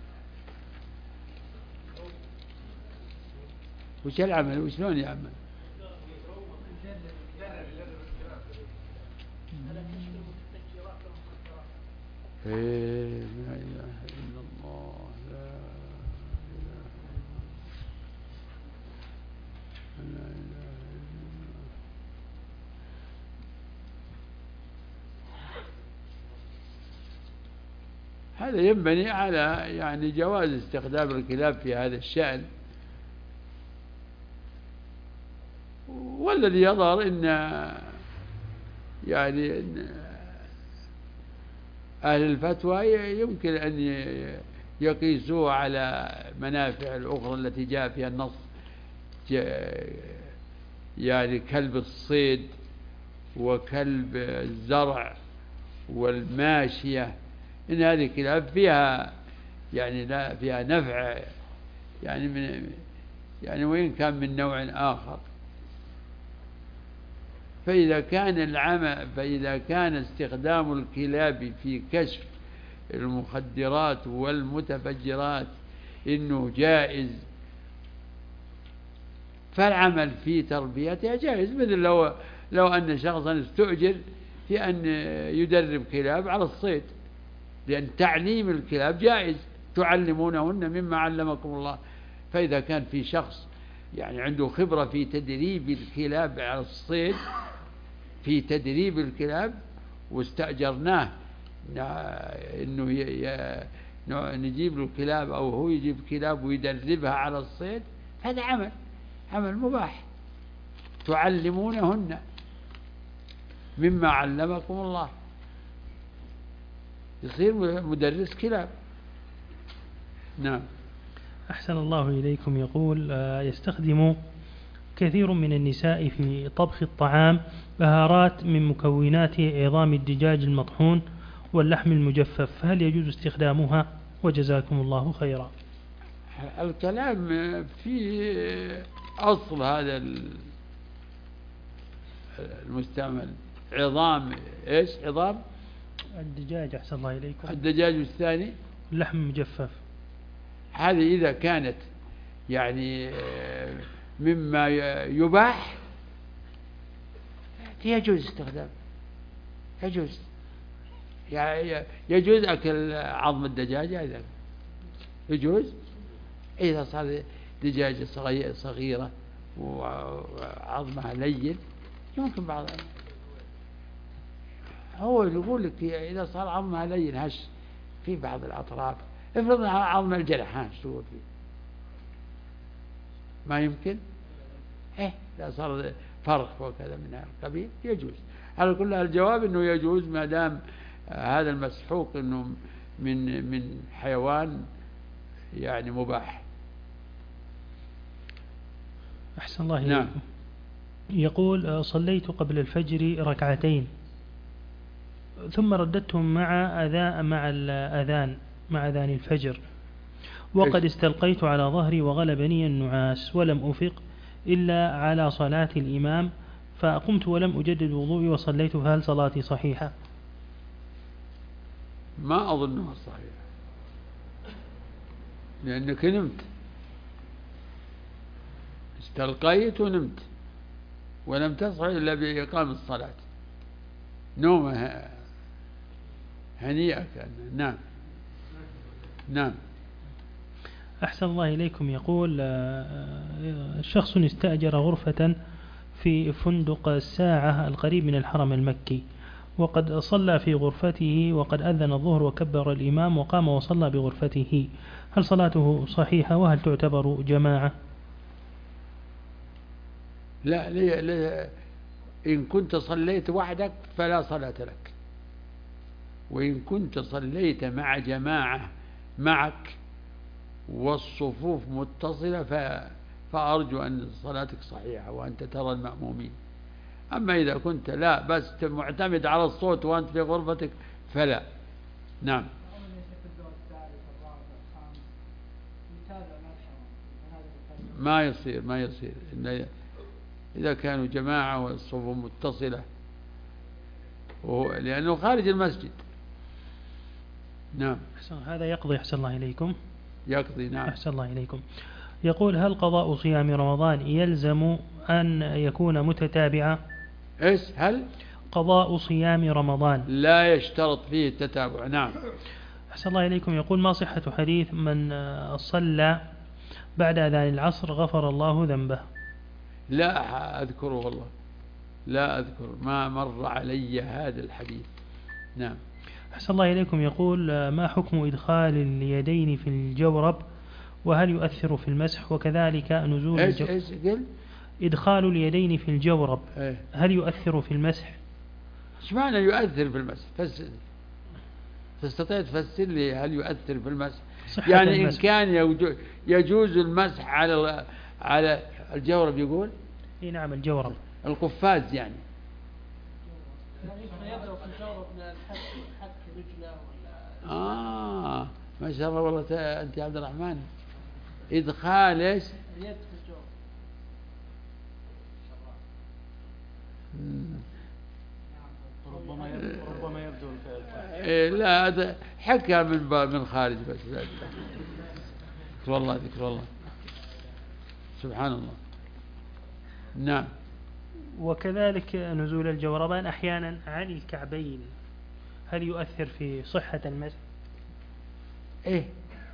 وش العمل وشلون يعمل؟ إيه لا إله إلا الله، لا إله إلا الله، لا إله إلا الله. هذا ينبني على يعني جواز استخدام الكلاب في هذا الشأن، والذي يظهر إن يعني إن أهل الفتوى يمكن أن يقيسوه على منافع الأخرى التي جاء فيها النص، يعني كلب الصيد وكلب الزرع والماشية، إن هذه الكلاب فيها يعني لا فيها نفع يعني من يعني وإن كان من نوع آخر. فإذا كان العمى فإذا كان استخدام الكلاب في كشف المخدرات والمتفجرات إنه جائز، فالعمل في تربيتها جائز، مثل لو لو أن شخصا استؤجر في أن يدرب كلاب على الصيد، لأن تعليم الكلاب جائز، تعلمونهن مما علمكم الله. فإذا كان في شخص يعني عنده خبرة في تدريب الكلاب على الصيد، في تدريب الكلاب واستأجرناه إنه نجيب له كلاب أو هو يجيب كلاب ويدربها على الصيد، هذا عمل عمل مباح، تعلمونهن مما علمكم الله، يصير مدرس كلاب. نعم. أحسن الله إليكم. يقول يستخدم كثير من النساء في طبخ الطعام بهارات من مكونات عظام الدجاج المطحون واللحم المجفف، فهل يجوز استخدامها؟ وجزاكم الله خيرا. الكلام في أصل هذا المستعمل عظام إيش عظام الدجاج أحسن الله إليكم. الدجاج والثاني لحم مجفف. هذه إذا كانت يعني مما يباح يجوز استخدام يجوز يجوز أكل عظم الدجاج إذا يجوز إذا صار دجاجة صغيرة وعظمها لين يمكن بعض هو يقول لك إذا صار عظمها لين هش في بعض الأطراف افرض عظم الجرح هش تقول فيه ما يمكن إيه إذا صار فرق وكذا من هذا القبيل يجوز. على كل الجواب إنه يجوز ما دام هذا المسحوق إنه من من حيوان يعني مباح. أحسن الله إليكم. نعم. يقول صليت قبل الفجر ركعتين ثم رددتهم مع أذان مع الأذان مع أذان الفجر وقد استلقيت على ظهري وغلبني النعاس ولم أفق إلا على صلاة الإمام فقمت ولم أجدد وضوئي وصليت فهل صلاتي صحيحة؟ ما أظنها صحيحة لأنك نمت استلقيت ونمت ولم تصح إلا بإقام الصلاة نومة هنيئة كان. نعم نعم. أحسن الله إليكم. يقول شخص استأجر غرفة في فندق الساعة القريب من الحرم المكي وقد صلى في غرفته وقد أذن الظهر وكبر الإمام وقام وصلى بغرفته هل صلاته صحيحة وهل تعتبر جماعة؟ لا, لا, لا إن كنت صليت وحدك فلا صلاة لك وإن كنت صليت مع جماعة معك والصفوف متصلة فأرجو أن صلاتك صحيحة وأنت ترى المأمومين. أما إذا كنت لا بس معتمد على الصوت وأنت في غرفتك فلا. نعم. ما يصير ما يصير إذا كانوا جماعة والصفوف متصلة لأنه خارج المسجد. نعم. هذا يقضي. أحسن الله إليكم. يقضي. نعم. أحسن الله إليكم. يقول هل قضاء صيام رمضان يلزم أن يكون متتابعا؟ إيش هل قضاء صيام رمضان لا يشترط فيه التتابع. نعم. أحسن الله إليكم. يقول ما صحة حديث من صلى بعد أذان العصر غفر الله ذنبه؟ لا أذكره والله لا أذكر ما مر علي هذا الحديث. نعم. أحسن الله إليكم. يقول ما حكم إدخال اليدين في الجورب وهل يؤثر في المسح وكذلك نزول إيش الجورب إيش قل إدخال اليدين في الجورب إيه؟ هل يؤثر في المسح؟ إيش معنى يؤثر في المسح؟ فسر. تستطيع تفسر لي هل يؤثر في المسح؟ يعني المسح. إن كان يجوز المسح على على الجورب يقول إيه نعم الجورب القفاز يعني يضرب في الجورب من الحك حك رجله ولا آه ما شاء الله والله أنت يا عبد الرحمن إدخال إيش اليد في الجورب ربما ربما يبدو إيه لا هذا حكى من من خارج بس ذكر والله ذكر والله سبحان الله. نعم. وكذلك نزول الجوربان أحيانا عن الكعبين هل يؤثر في صحة المسح؟ إيه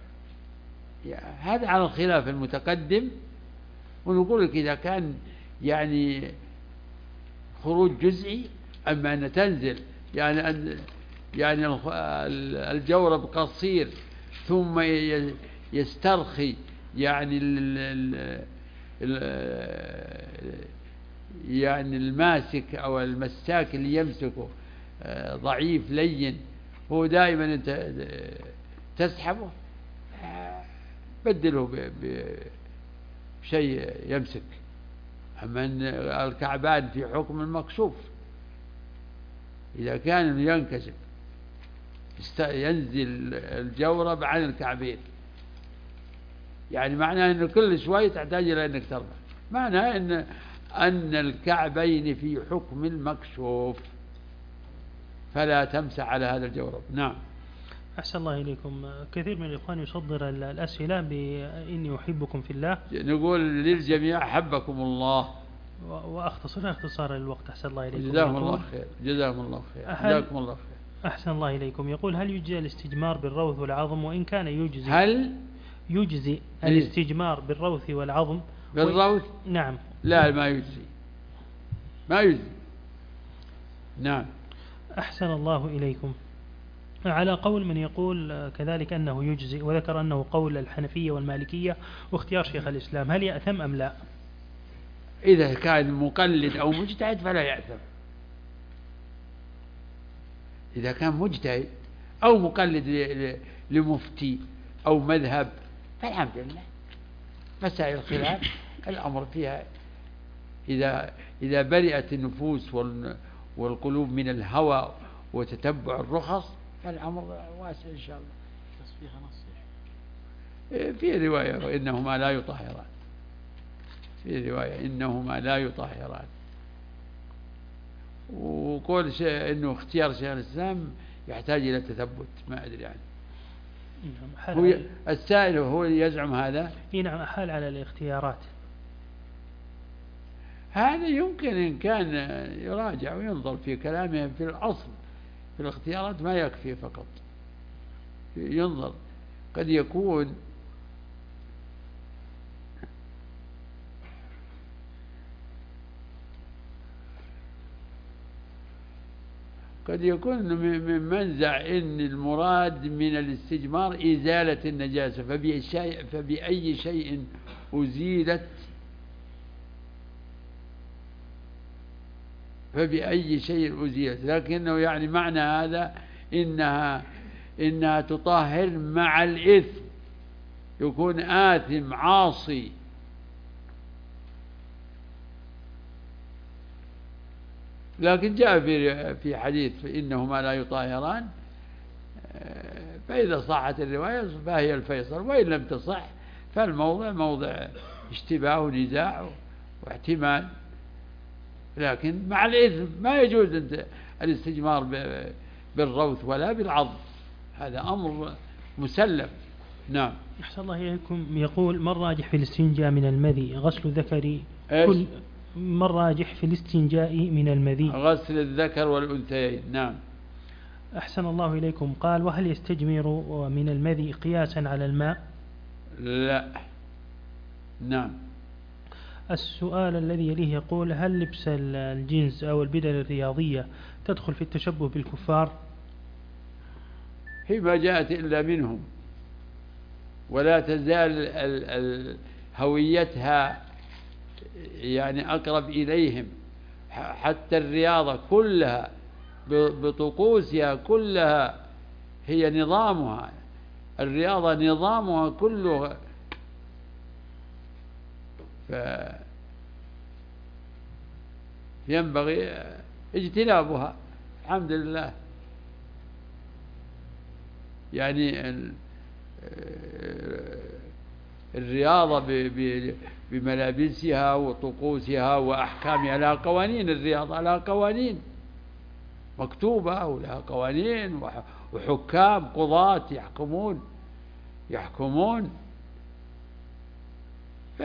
هذا على الخلاف المتقدم ونقول لك إذا كان يعني خروج جزئي أما أن تنزل يعني أن يعني الجورب قصير ثم يسترخي يعني ال ال ال يعني الماسك أو المساك اللي يمسكه ضعيف لين هو دائما أنت تسحبه بدله بشيء يمسك. أما أن الكعبان في حكم المكشوف إذا كان ينكشف ينزل الجورب عن الكعبين يعني معناه أن كل شوي تحتاج إلى أنك ترفع معناه أن أن الكعبين في حكم المكشوف فلا تمسح على هذا الجورب. نعم. أحسن الله إليكم. كثير من الإخوان يصدر الأسئلة بإني أحبكم في الله. نقول للجميع حبكم الله، وأختصر اختصار الوقت. أحسن الله إليكم. جزاكم الله خير. جزاكم الله خير. جزاكم الله خير. أحسن الله إليكم. يقول هل يجزي الاستجمار بالروث والعظم؟ وإن كان يجزي هل يجزي الاستجمار بالروث والعظم؟ بالروث؟ نعم. لا ما يجزي، ما يجزي. نعم. أحسن الله إليكم. على قول من يقول كذلك أنه يجزي، وذكر أنه قول الحنفية والمالكية واختيار شيخ الإسلام، هل يأثم أم لا؟ إذا كان مقلد أو مجتهد فلا يأثم. إذا كان مجتهد أو مقلد لمفتي أو مذهب فالحمد لله. مسائل الخلاف الأمر فيها إذا إذا برئت النفوس والقلوب من الهوى وتتبع الرخص فالأمر واسع إن شاء الله. بس فيها نص في رواية إنهما لا يطهران، في رواية إنهما لا يطهران. وقول شيء إنه اختيار شيخ الإسلام يحتاج إلى تثبت، ما أدري يعني. هو السائل هو يزعم هذا. نعم. أحال على الاختيارات. هذا يمكن إن كان يراجع وينظر في كلامه في الأصل في الاختيارات، ما يكفي فقط ينظر. قد يكون قد يكون من منزع إن المراد من الاستجمار إزالة النجاسة، فبأي شيء, فبأي شيء أزيلت فبأي شيء أزيلت، لكنه يعني معنى هذا إنها إنها تطهر مع الإثم، يكون آثم عاصي. لكن جاء في في حديث إنهما لا يطهران، فإذا صحت الرواية فهي الفيصل، وإن لم تصح فالموضع موضع اشتباه ونزاع واحتمال، لكن مع الإثم ما يجوز الاستجمار بالروث ولا بالعض، هذا أمر مسلم. نعم. أحسن الله إليكم. يقول ما الراجح في الاستنجاء من المذي؟ غسل ذكري كل ما الراجح في الاستنجاء من المذي؟ غسل الذكر والأنثيين. نعم. أحسن الله إليكم. قال وهل يستجمر من المذي قياسا على الماء؟ لا. نعم. السؤال الذي يليه يقول هل لبس الجنس أو البدل الرياضية تدخل في التشبه بالكفار؟ هي ما جاءت إلا منهم، ولا تزال ال ال هويتها يعني أقرب إليهم، حتى الرياضة كلها بطقوسها كلها هي نظامها، الرياضة نظامها كله فينبغي اجتنابها. الحمد لله. يعني الرياضة بملابسها وطقوسها وأحكامها لها قوانين، الرياضة لها قوانين مكتوبة ولها قوانين وحكام قضاة يحكمون يحكمون ف...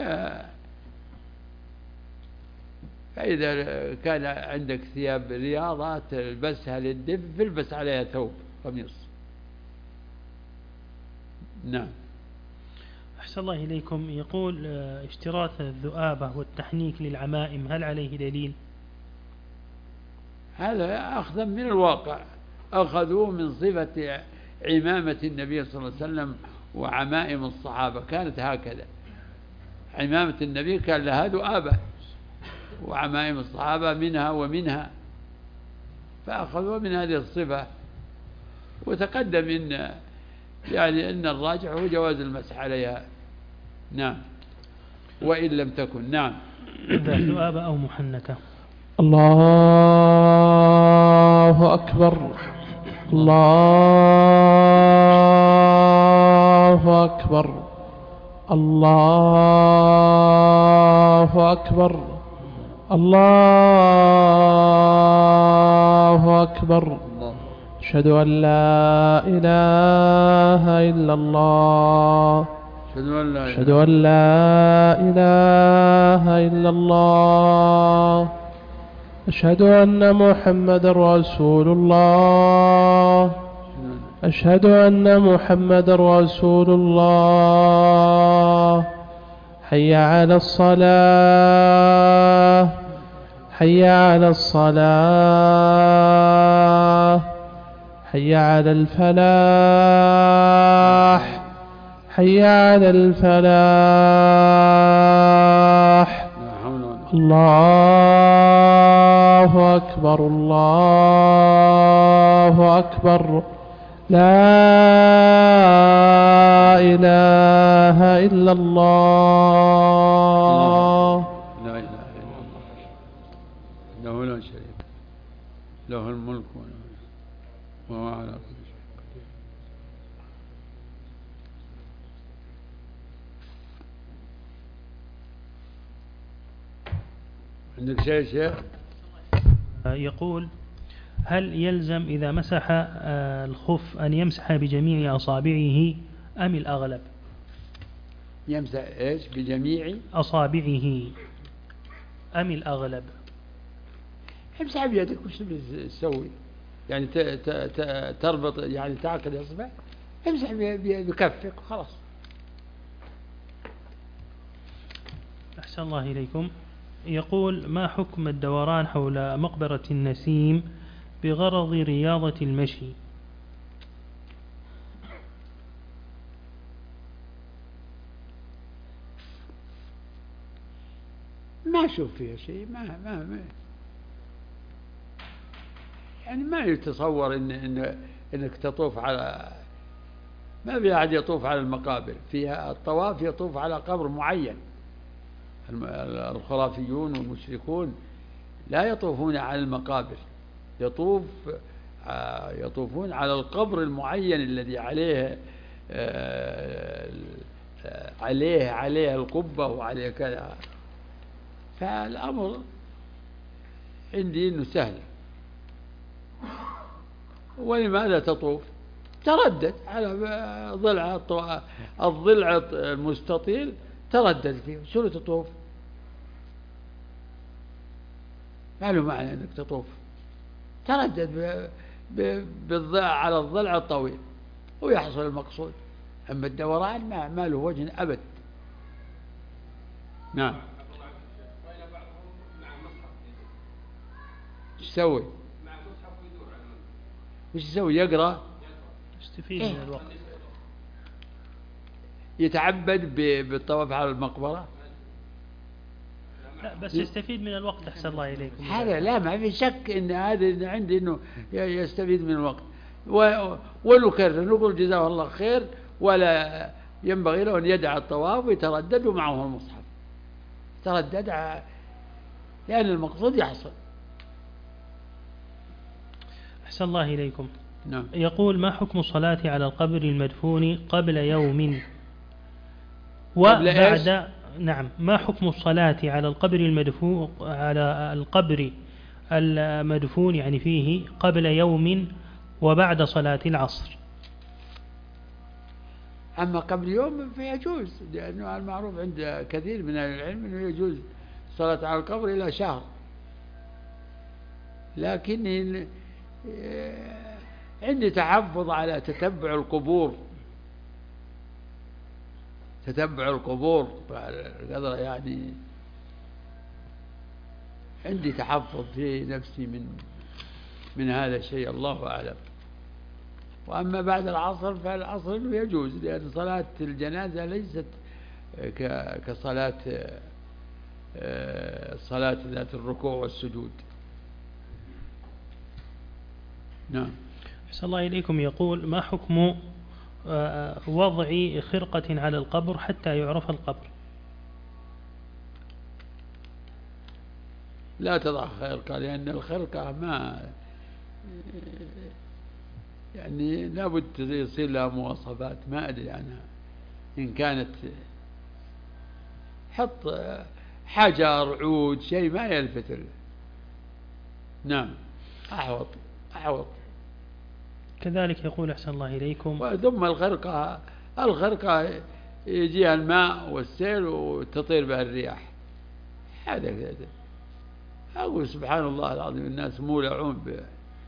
فإذا كان عندك ثياب رياضة تلبسها للدف فالبس عليها ثوب قميص. نعم. أحسن الله إليكم. يقول اشتراط الذؤابة والتحنيك للعمائم هل عليه دليل؟ هذا أخذا من الواقع، أخذوه من صفة عمامة النبي صلى الله عليه وسلم وعمائم الصحابة كانت هكذا. عمامة النبي كان لها ذؤابة وعمائم الصحابة منها ومنها، فأخذوا من هذه الصفة. وتقدم إن يعني أن الراجح هو جواز المسح عليها. نعم. وإن لم تكن. نعم. ذؤابة أو محنكة. الله أكبر. الله أكبر. الله أكبر. الله أكبر. أشهد أن لا إله إلا الله. أشهد أن لا إله إلا الله. أشهد أن محمد رسول الله. أشهد أن محمد رسول الله. حي على الصلاة. حي على الصلاة. حي على الفلاح. حي على الفلاح. الله أكبر. الله أكبر. لا إله إلا الله. لا إله إلا الله له لا شريك له الملك وهو على كل شيء قدير. عندك شيء شيخ؟ يقول: هل يلزم إذا مسح الخف أن يمسح بجميع أصابعه أم الأغلب؟ يمسح إيش بجميع أصابعه أم الأغلب؟ امسح بيدك. وش تسوي؟ يعني تربط، يعني تعقد إصبع، امسح بكفك خلاص. أحسن الله إليكم. يقول: ما حكم الدوران حول مقبرة النسيم بغرض رياضة المشي؟ ما أشوف فيها شيء. ما ما, ما يعني ما يتصور إن إن إنك تطوف على، ما في أحد يطوف على المقابر. فيها الطواف يطوف على قبر معين. الخرافيون والمشركون لا يطوفون على المقابر، يطوف يطوفون على القبر المعين الذي عليه عليه عليه القبة وعليه كذا. فالأمر عندي إنه سهل. ولماذا تطوف؟ تردد على ضلع الضلع المستطيل، تردد فيه. شنو تطوف؟ ما له معنى انك تطوف. تردد بالضلع على الضلع الطويل ويحصل المقصود. اما الدوران ما, ما له وجه ابد. نعم. ايش يسوي؟ ايش يسوي؟ يقرأ؟ يستفيد إيه؟ من الوقت. يتعبد بالطواف على المقبرة؟ لا، بس يستفيد من الوقت. أحسن الله إليكم. هذا لا، ما في شك ان هذا عندي انه يستفيد من الوقت. ونكرر نقول جزاه الله خير، ولا ينبغي له ان يدع الطواف ويتردد معه المصحف. تردد لأن المقصود يحصل. أحسن الله إليكم. نعم. يقول: ما حكم الصلاة على القبر المدفون قبل يوم وبعد؟ نعم. ما حكم الصلاة على القبر المدفون على القبر المدفون يعني فيه قبل يوم وبعد صلاة العصر؟ أما قبل يوم فيجوز، لأنه المعروف عند كثير من أهل العلم أنه يجوز الصلاة على القبر إلى شهر. لكن عندي تحفظ على تتبع القبور. تتبع القبور قدر يعني عندي تحفظ في نفسي من من هذا الشيء، الله أعلم. وأما بعد العصر فالعصر إنه يجوز، لأن صلاة الجنازة ليست كصلاة صلاة ذات الركوع والسجود. نعم. أحسن الله إليكم. يقول: ما حكم وضع خرقة على القبر حتى يعرف القبر؟ لا تضع خرقة، لأن الخرقة ما يعني لابد يصير لها مواصفات ما أدري عنها. إن كانت حط حجر عود شيء ما يلفت له. نعم أحوط أحوط. كذلك يقول أحسن الله إليكم. ثم الغرقة الغرقة يجيها الماء والسيل وتطير بها الرياح. هذا كذا. أقول سبحان الله العظيم الناس مولعون ب.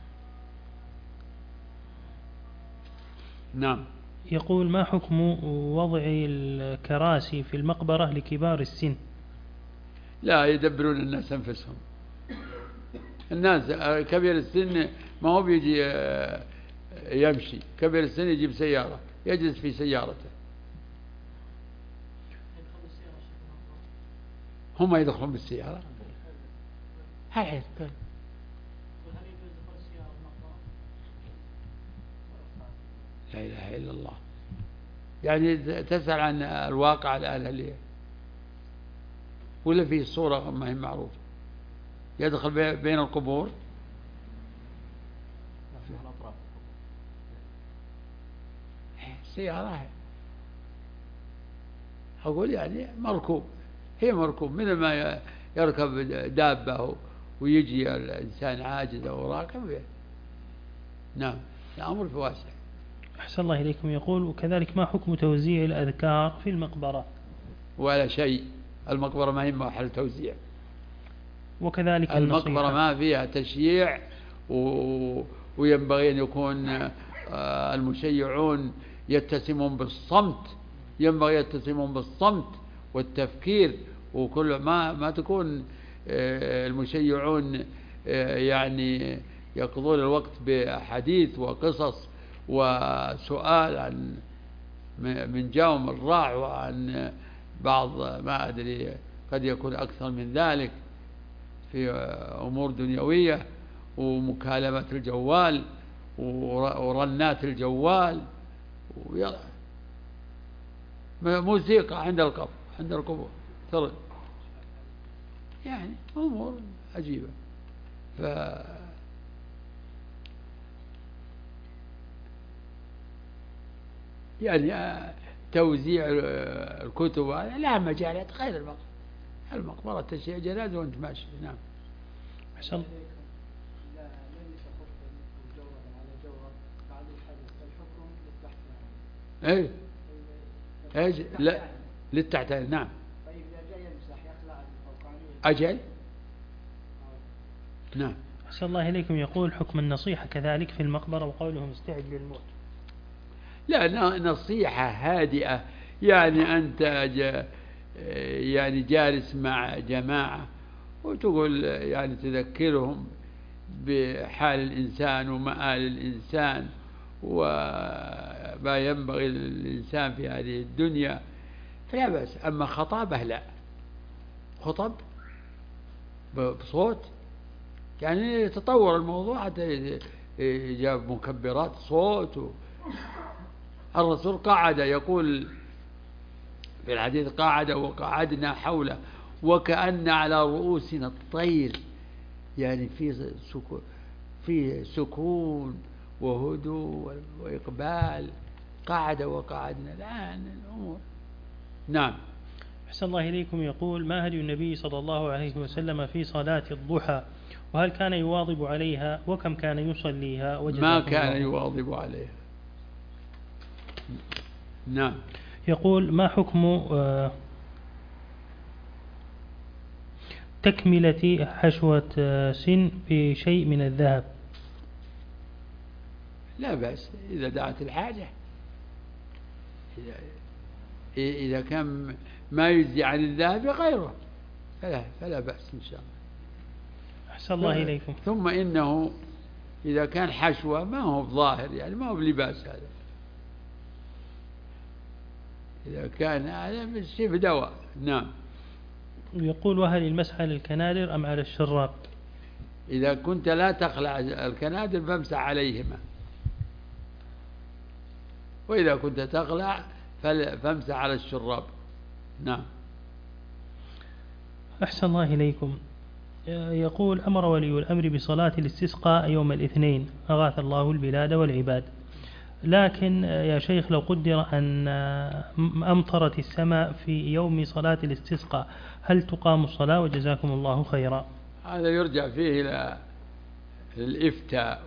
نعم. يقول ما حكم وضع الكراسي في المقبرة لكبار السن؟ لا يدبرون الناس أنفسهم. الناس كبير السن ما هو بيجي يمشي، كبير السن يجيب سيارة يجلس في سيارته. هم يدخلون بالسيارة. هل لا إله إلا الله. يعني تسأل عن الواقع الآن هل ولا في صورة ما هي معروفة يدخل بين القبور؟ سيارة أقول يعني مركوب، هي مركوب مثل ما يركب دابة ويجي الإنسان عاجز أو راكب. نعم الأمر واسع. أحسن الله إليكم. يقول وكذلك ما حكم توزيع الأذكار في المقبرة؟ ولا شيء، المقبرة ما هي محل توزيع. وكذلك المقبرة ما فيها تشييع و... وينبغي أن يكون المشيعون يتسمون بالصمت، ينبغي يتسمون بالصمت والتفكير، وكل ما ما تكون المشيعون يعني يقضون الوقت بحديث وقصص وسؤال عن من جاء ومن راح، وعن بعض ما أدري قد يكون أكثر من ذلك في أمور دنيوية ومكالمة الجوال ورنات الجوال موسيقى عند القبر عند القبور ترى يعني أمور عجيبة. ف يعني توزيع الكتب لا مجالات غير المقبرة. المقبرة تشيع جنازة وانت ماشي. نعم. حسن. ايه ايه لا للتحتاني. نعم. طيب اذا جاي يمسح يخلع الفوقانية. اجل. نعم. أحسن الله إليكم. يقول حكم النصيحة كذلك في المقبرة وقولهم استعد للموت. لا نصيحة هادئة، يعني أنت جا يعني جالس مع جماعة وتقول يعني تذكرهم بحال الإنسان ومآل الإنسان وما ينبغي للإنسان في هذه الدنيا فلا بأس. أما خطابة لا، خطب بصوت يعني تطور الموضوع حتى جاب مكبرات صوت و... الرسول قعد يقول في الحديث قعد وقعدنا حوله وكأن على رؤوسنا الطير، يعني في سكون في سكون وهدوء وإقبال. قعد وقعدنا الآن الأمور. نعم. أحسن الله إليكم. يقول ما هدي النبي صلى الله عليه وسلم في صلاة الضحى، وهل كان يواظب عليها وكم كان يصليها؟ ما كان يواظب عليها. نعم. يقول ما حكم تكملة حشوة سن بشيء من الذهب؟ لا بأس إذا دعت الحاجة، إذا كان ما يجزي عن الذهب غيره فلا, فلا بأس إن شاء الله. أحسن الله إليكم. ثم إنه إذا كان حشوة ما هو ظاهر، يعني ما هو بلباس هذا. إذا كان هذا بالشيء بدواء. نعم. يقول وهل المسح على الكنادر أم على الشراب؟ إذا كنت لا تخلع الكنادر فامسح عليهما، وإذا كنت تخلع فامسح على الشراب. نعم. أحسن الله إليكم. يقول أمر ولي الأمر بصلاة الاستسقاء يوم الاثنين أغاث الله البلاد والعباد، لكن يا شيخ لو قدر أن أمطرت السماء في يوم صلاة الاستسقاء هل تقام الصلاة؟ وجزاكم الله خيرا. هذا يرجع فيه إلى الإفتاء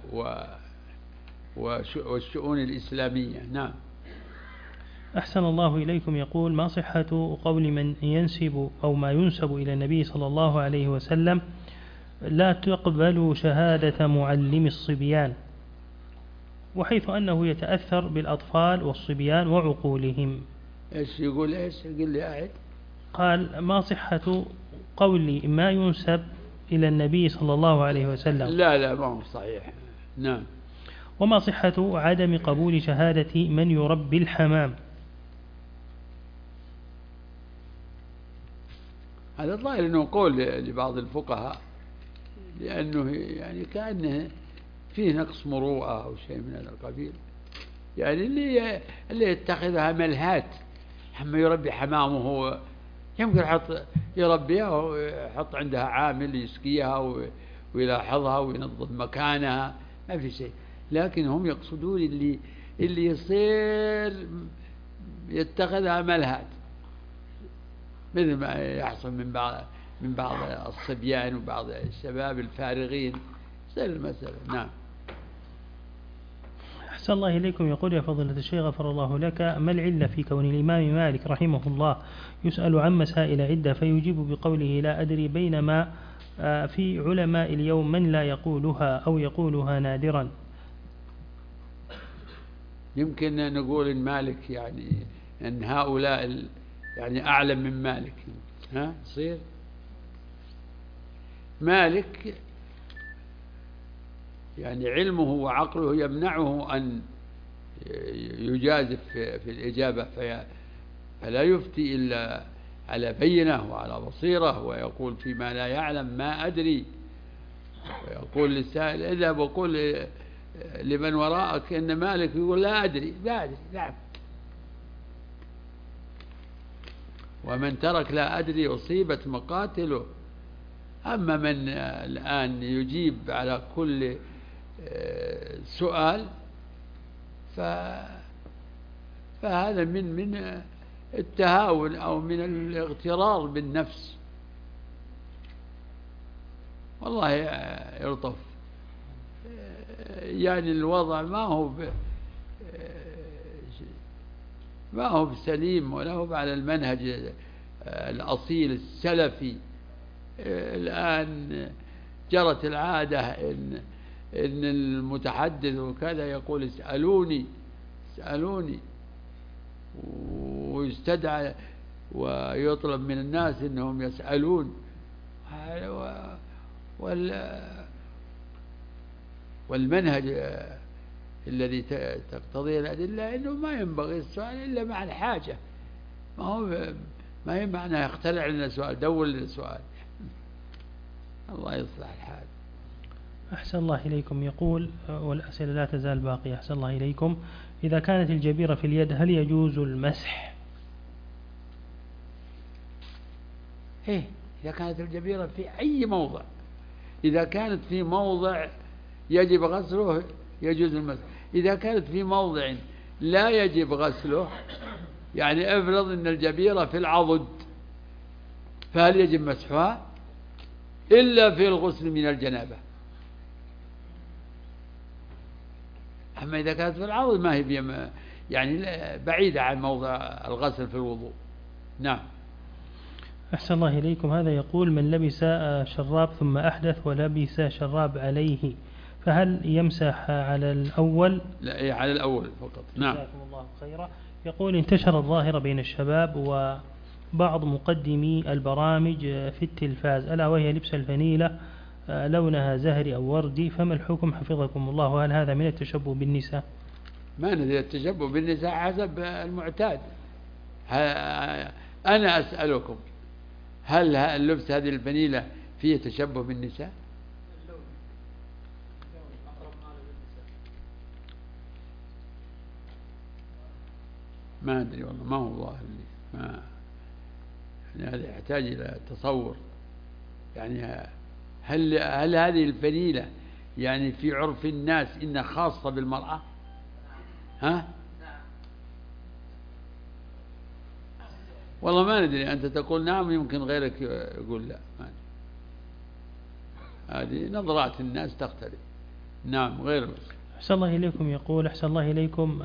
والشؤون الإسلامية. نعم. أحسن الله إليكم. يقول: ما صحة قول من ينسب أو ما ينسب إلى النبي صلى الله عليه وسلم: لا تقبل شهادة معلم الصبيان، وحيث أنه يتأثر بالأطفال والصبيان وعقولهم؟ إيش يقول؟ إيش يقول لي أعد؟ قال: ما صحة قول ما ينسب إلى النبي صلى الله عليه وسلم؟ لا لا ما هو صحيح. نعم. وما صحة عدم قبول شهادة من يربي الحمام؟ هذا الظاهر أنه قول لبعض الفقهاء، لأنه يعني كأنه فيه نقص مروءة أو شيء من هذا القبيل، يعني اللي اللي يتخذها ملهات، حما يربي حمامه يمكن يحط يربيها ويحط عندها عامل يسقيها ويلاحظها وينظف مكانها، ما في شيء. لكن هم يقصدون اللي اللي يصير يتخذها ملهات، مثل ما يحصل من بعض من بعض الصبيان وبعض الشباب الفارغين، سهل المسألة. نعم. أحسن الله إليكم. يقول: يا فضيلة الشيخ غفر الله لك، ما العلة في كون الإمام مالك رحمه الله يسأل عن مسائل عدة فيجيب بقوله لا أدري، بينما في علماء اليوم من لا يقولها أو يقولها نادرا؟ يمكن نقول إن مالك يعني أن هؤلاء يعني أعلم من مالك، ها يصير مالك يعني علمه وعقله يمنعه أن يجازف في الإجابة، فلا يفتي إلا على بينة وعلى بصيرة، ويقول فيما لا يعلم ما أدري، ويقول للسائل اذهب وقل لمن وراءك إن مالك يقول لا أدري لا أدري. نعم. ومن ترك لا أدري أصيبت مقاتله. أما من الآن يجيب على كل سؤال فهذا من من التهاون أو من الاغترار بالنفس. والله يلطف، يعني الوضع ما هو ما هو بسليم ولا هو على المنهج الأصيل السلفي. الآن جرت العادة إن إن المتحدث وكذا يقول اسألوني اسألوني، ويستدعى ويطلب من الناس إنهم يسألون، والمنهج الذي تقتضيه الأدلة إنه ما ينبغي السؤال إلا مع الحاجة، ما هو ما هي معنى يخترع لنا سؤال دور لنا سؤال. الله يصلح الحال. أحسن الله إليكم. يقول: والأسئلة لا تزال باقية. أحسن الله إليكم. إذا كانت الجبيرة في اليد هل يجوز المسح؟ إيه إذا كانت الجبيرة في أي موضع، إذا كانت في موضع يجب غسله يجوز المسح. إذا كانت في موضع لا يجب غسله، يعني افرض أن الجبيرة في العضد، فهل يجب مسحها؟ إلا في الغسل من الجنابة. أما إذا كانت في العضد ما هي يعني بعيدة عن موضع الغسل في الوضوء. نعم. أحسن الله إليكم. هذا يقول: من لبس شراب ثم أحدث ولبس شراب عليه فهل يمسح على الأول؟ لا إيه على الأول فقط. نعم. جزاكم الله خيرا. يقول: انتشر الظاهرة بين الشباب وبعض مقدمي البرامج في التلفاز ألا وهي لبس الفنيلة لونها زهري أو وردي، فما الحكم حفظكم الله؟ وهل هذا من التشبه بالنساء؟ ما ندري التشبه بالنساء حسب المعتاد. أنا أسألكم، هل اللبس هذه الفنيلة فيه تشبه بالنساء؟ ما أدري والله، ما هو ظاهر لي. ما يعني هذا يحتاج إلى تصور. يعني هل هل هذه الفنيلة يعني في عرف الناس إنها خاصة بالمرأة؟ ها؟ والله ما ندري، أنت تقول نعم يمكن غيرك يقول لا. هذه نظرات الناس تختلف. نعم غير. أحسن الله إليكم يقول أحسن الله إليكم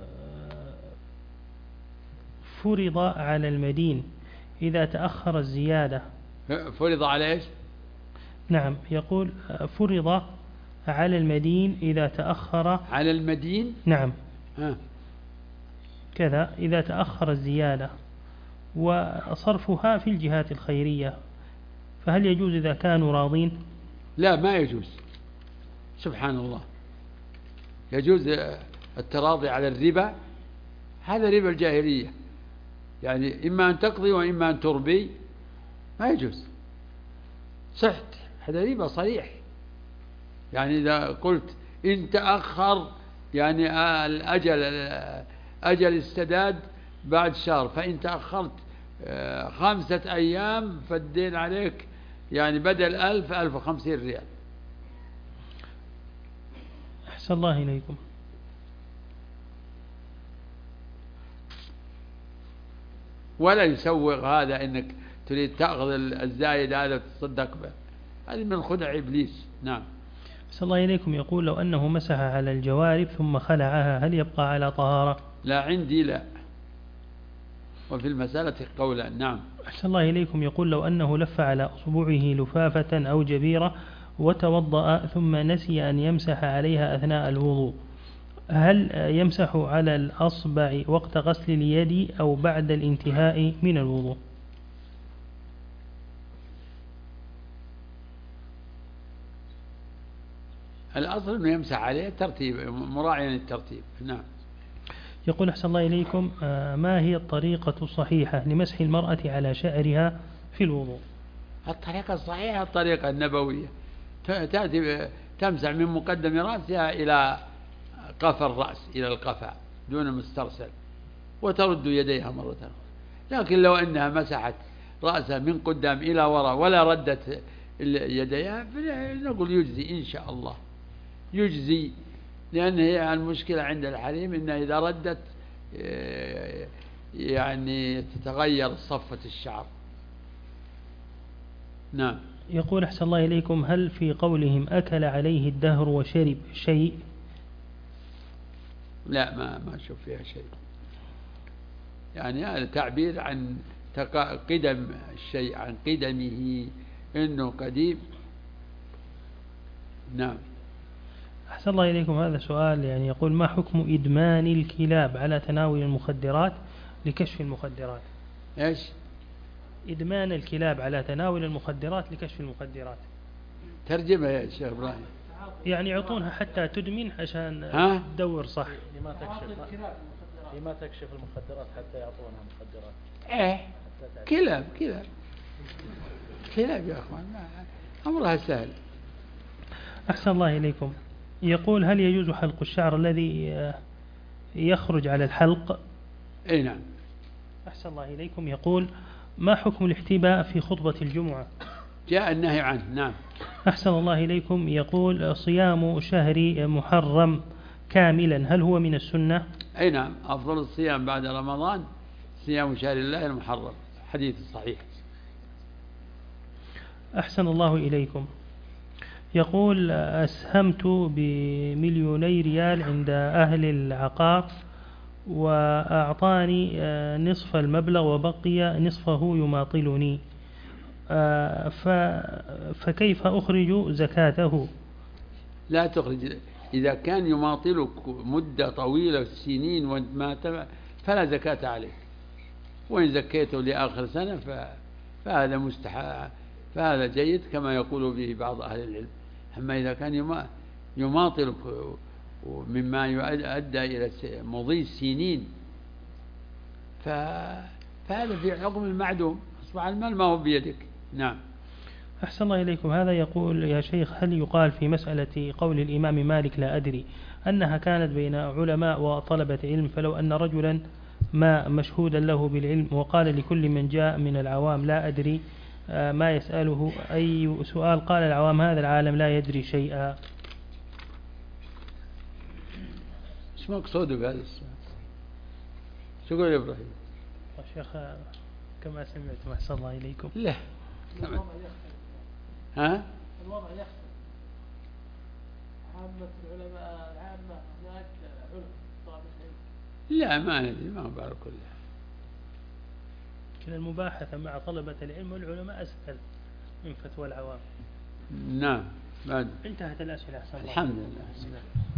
فرض على المدين إذا تأخر الزيادة. فرض على إيش؟ نعم يقول فرض على المدين إذا تأخر. على المدين؟ نعم. ها. كذا إذا تأخر الزيادة وصرفها في الجهات الخيرية، فهل يجوز إذا كانوا راضين؟ لا ما يجوز، سبحان الله. يجوز التراضي على الربا، هذا ربا الجاهلية، يعني إما أن تقضي وإما أن تربي، ما يجوز. صحت، هذا ربا صريح. يعني إذا قلت إن تأخر يعني الأجل أجل السداد بعد شهر، فإن تأخرت خمسة أيام فالدين عليك يعني بدل ألف ألف وخمسين ريال. أحسن الله إليكم. ولا يسوغ هذا إنك تريد تأخذ الزايد هذا وتصدق به، هذه من خدع إبليس. نعم. أحسن الله إليكم يقول لو أنه مسح على الجوارب ثم خلعها هل يبقى على طهارة؟ لا عندي لا، وفي المسألة قولا. نعم. أحسن الله إليكم يقول لو أنه لف على أصبعه لفافة أو جبيرة وتوضأ ثم نسي أن يمسح عليها أثناء الوضوء، هل يمسح على الأصبع وقت غسل اليد أو بعد الانتهاء من الوضوء؟ الأصل أنه يمسح عليه ترتيب، مراعيا الترتيب. نعم. يقول أحسن الله إليكم ما هي الطريقة الصحيحة لمسح المرأة على شعرها في الوضوء؟ الطريقة الصحيحة الطريقة النبوية، تأتي تمسح من مقدم رأسها إلى قفا الرأس، إلى القفا دون مسترسل، وترد يديها مرة أخرى. لكن لو أنها مسحت رأسها من قدام إلى وراء ولا ردت يديها فنقول يجزي إن شاء الله، يجزي، لأن هي المشكلة عند الحريم إنها إذا ردت يعني تتغير صفة الشعر. نعم. يقول أحسن الله إليكم هل في قولهم أكل عليه الدهر وشرب شيء؟ لا ما ما أشوف فيها شيء، يعني هذا تعبير عن قدم الشيء، عن قدمه إنه قديم. نعم. أحسن الله إليكم هذا سؤال يعني يقول ما حكم إدمان الكلاب على تناول المخدرات لكشف المخدرات؟ إيش؟ إدمان الكلاب على تناول المخدرات لكشف المخدرات. ترجمة يا شيخ إبراهيم. يعني يعطونها حتى تدمن عشان ها؟ تدور صح. لما تكشف لما تكشف المخدرات حتى يعطونها مخدرات. إيه كلاب كلاب كلاب يا أخوان، أمرها سهل. أحسن الله إليكم يقول هل يجوز حلق الشعر الذي يخرج على الحلق؟ أي نعم. أحسن الله إليكم يقول ما حكم الاحتباء في خطبة الجمعة؟ جاء النهي عنه. نعم. أحسن الله إليكم يقول صيام شهر محرم كاملا هل هو من السنة؟ أي نعم، أفضل الصيام بعد رمضان صيام شهر الله المحرم، حديث صحيح. أحسن الله إليكم يقول أسهمت بمليوني ريال عند أهل العقار وأعطاني نصف المبلغ وبقي نصفه يماطلني، فكيف أخرج زكاته؟ لا تخرج، إذا كان يماطلك مدة طويلة سنين وانت ما فلا زكاة عليك، وإن زكيته لآخر سنة فهذا مستحق، فهذا جيد كما يقول به بعض أهل العلم. أما إذا كان يماطلك مما يؤدى إلى مضي سنين فهذا في حكم المعدوم، أصبح المال ما هو بيدك. نعم. أحسن الله إليكم هذا يقول يا شيخ هل يقال في مسألة قول الإمام مالك لا أدري أنها كانت بين علماء وطلبة علم، فلو أن رجلا ما مشهودا له بالعلم وقال لكل من جاء من العوام لا أدري ما يسأله أي سؤال، قال العوام هذا العالم لا يدري شيئا. ايش مقصوده بهذا السؤال؟ شو يقول يا ابراهيم؟ شيخ كما سمعتم أحسن الله إليكم. لا الوضع يختلف. ها؟ الوضع يختلف. عامة العلماء العامة هناك علم طالب العلم. لا ما ندري ما بعرف كلها. لكن المباحثة مع طلبة العلم والعلماء أسهل من فتوى العوام. نعم بعد انتهت الأسئلة أحسن الله. الحمد لله.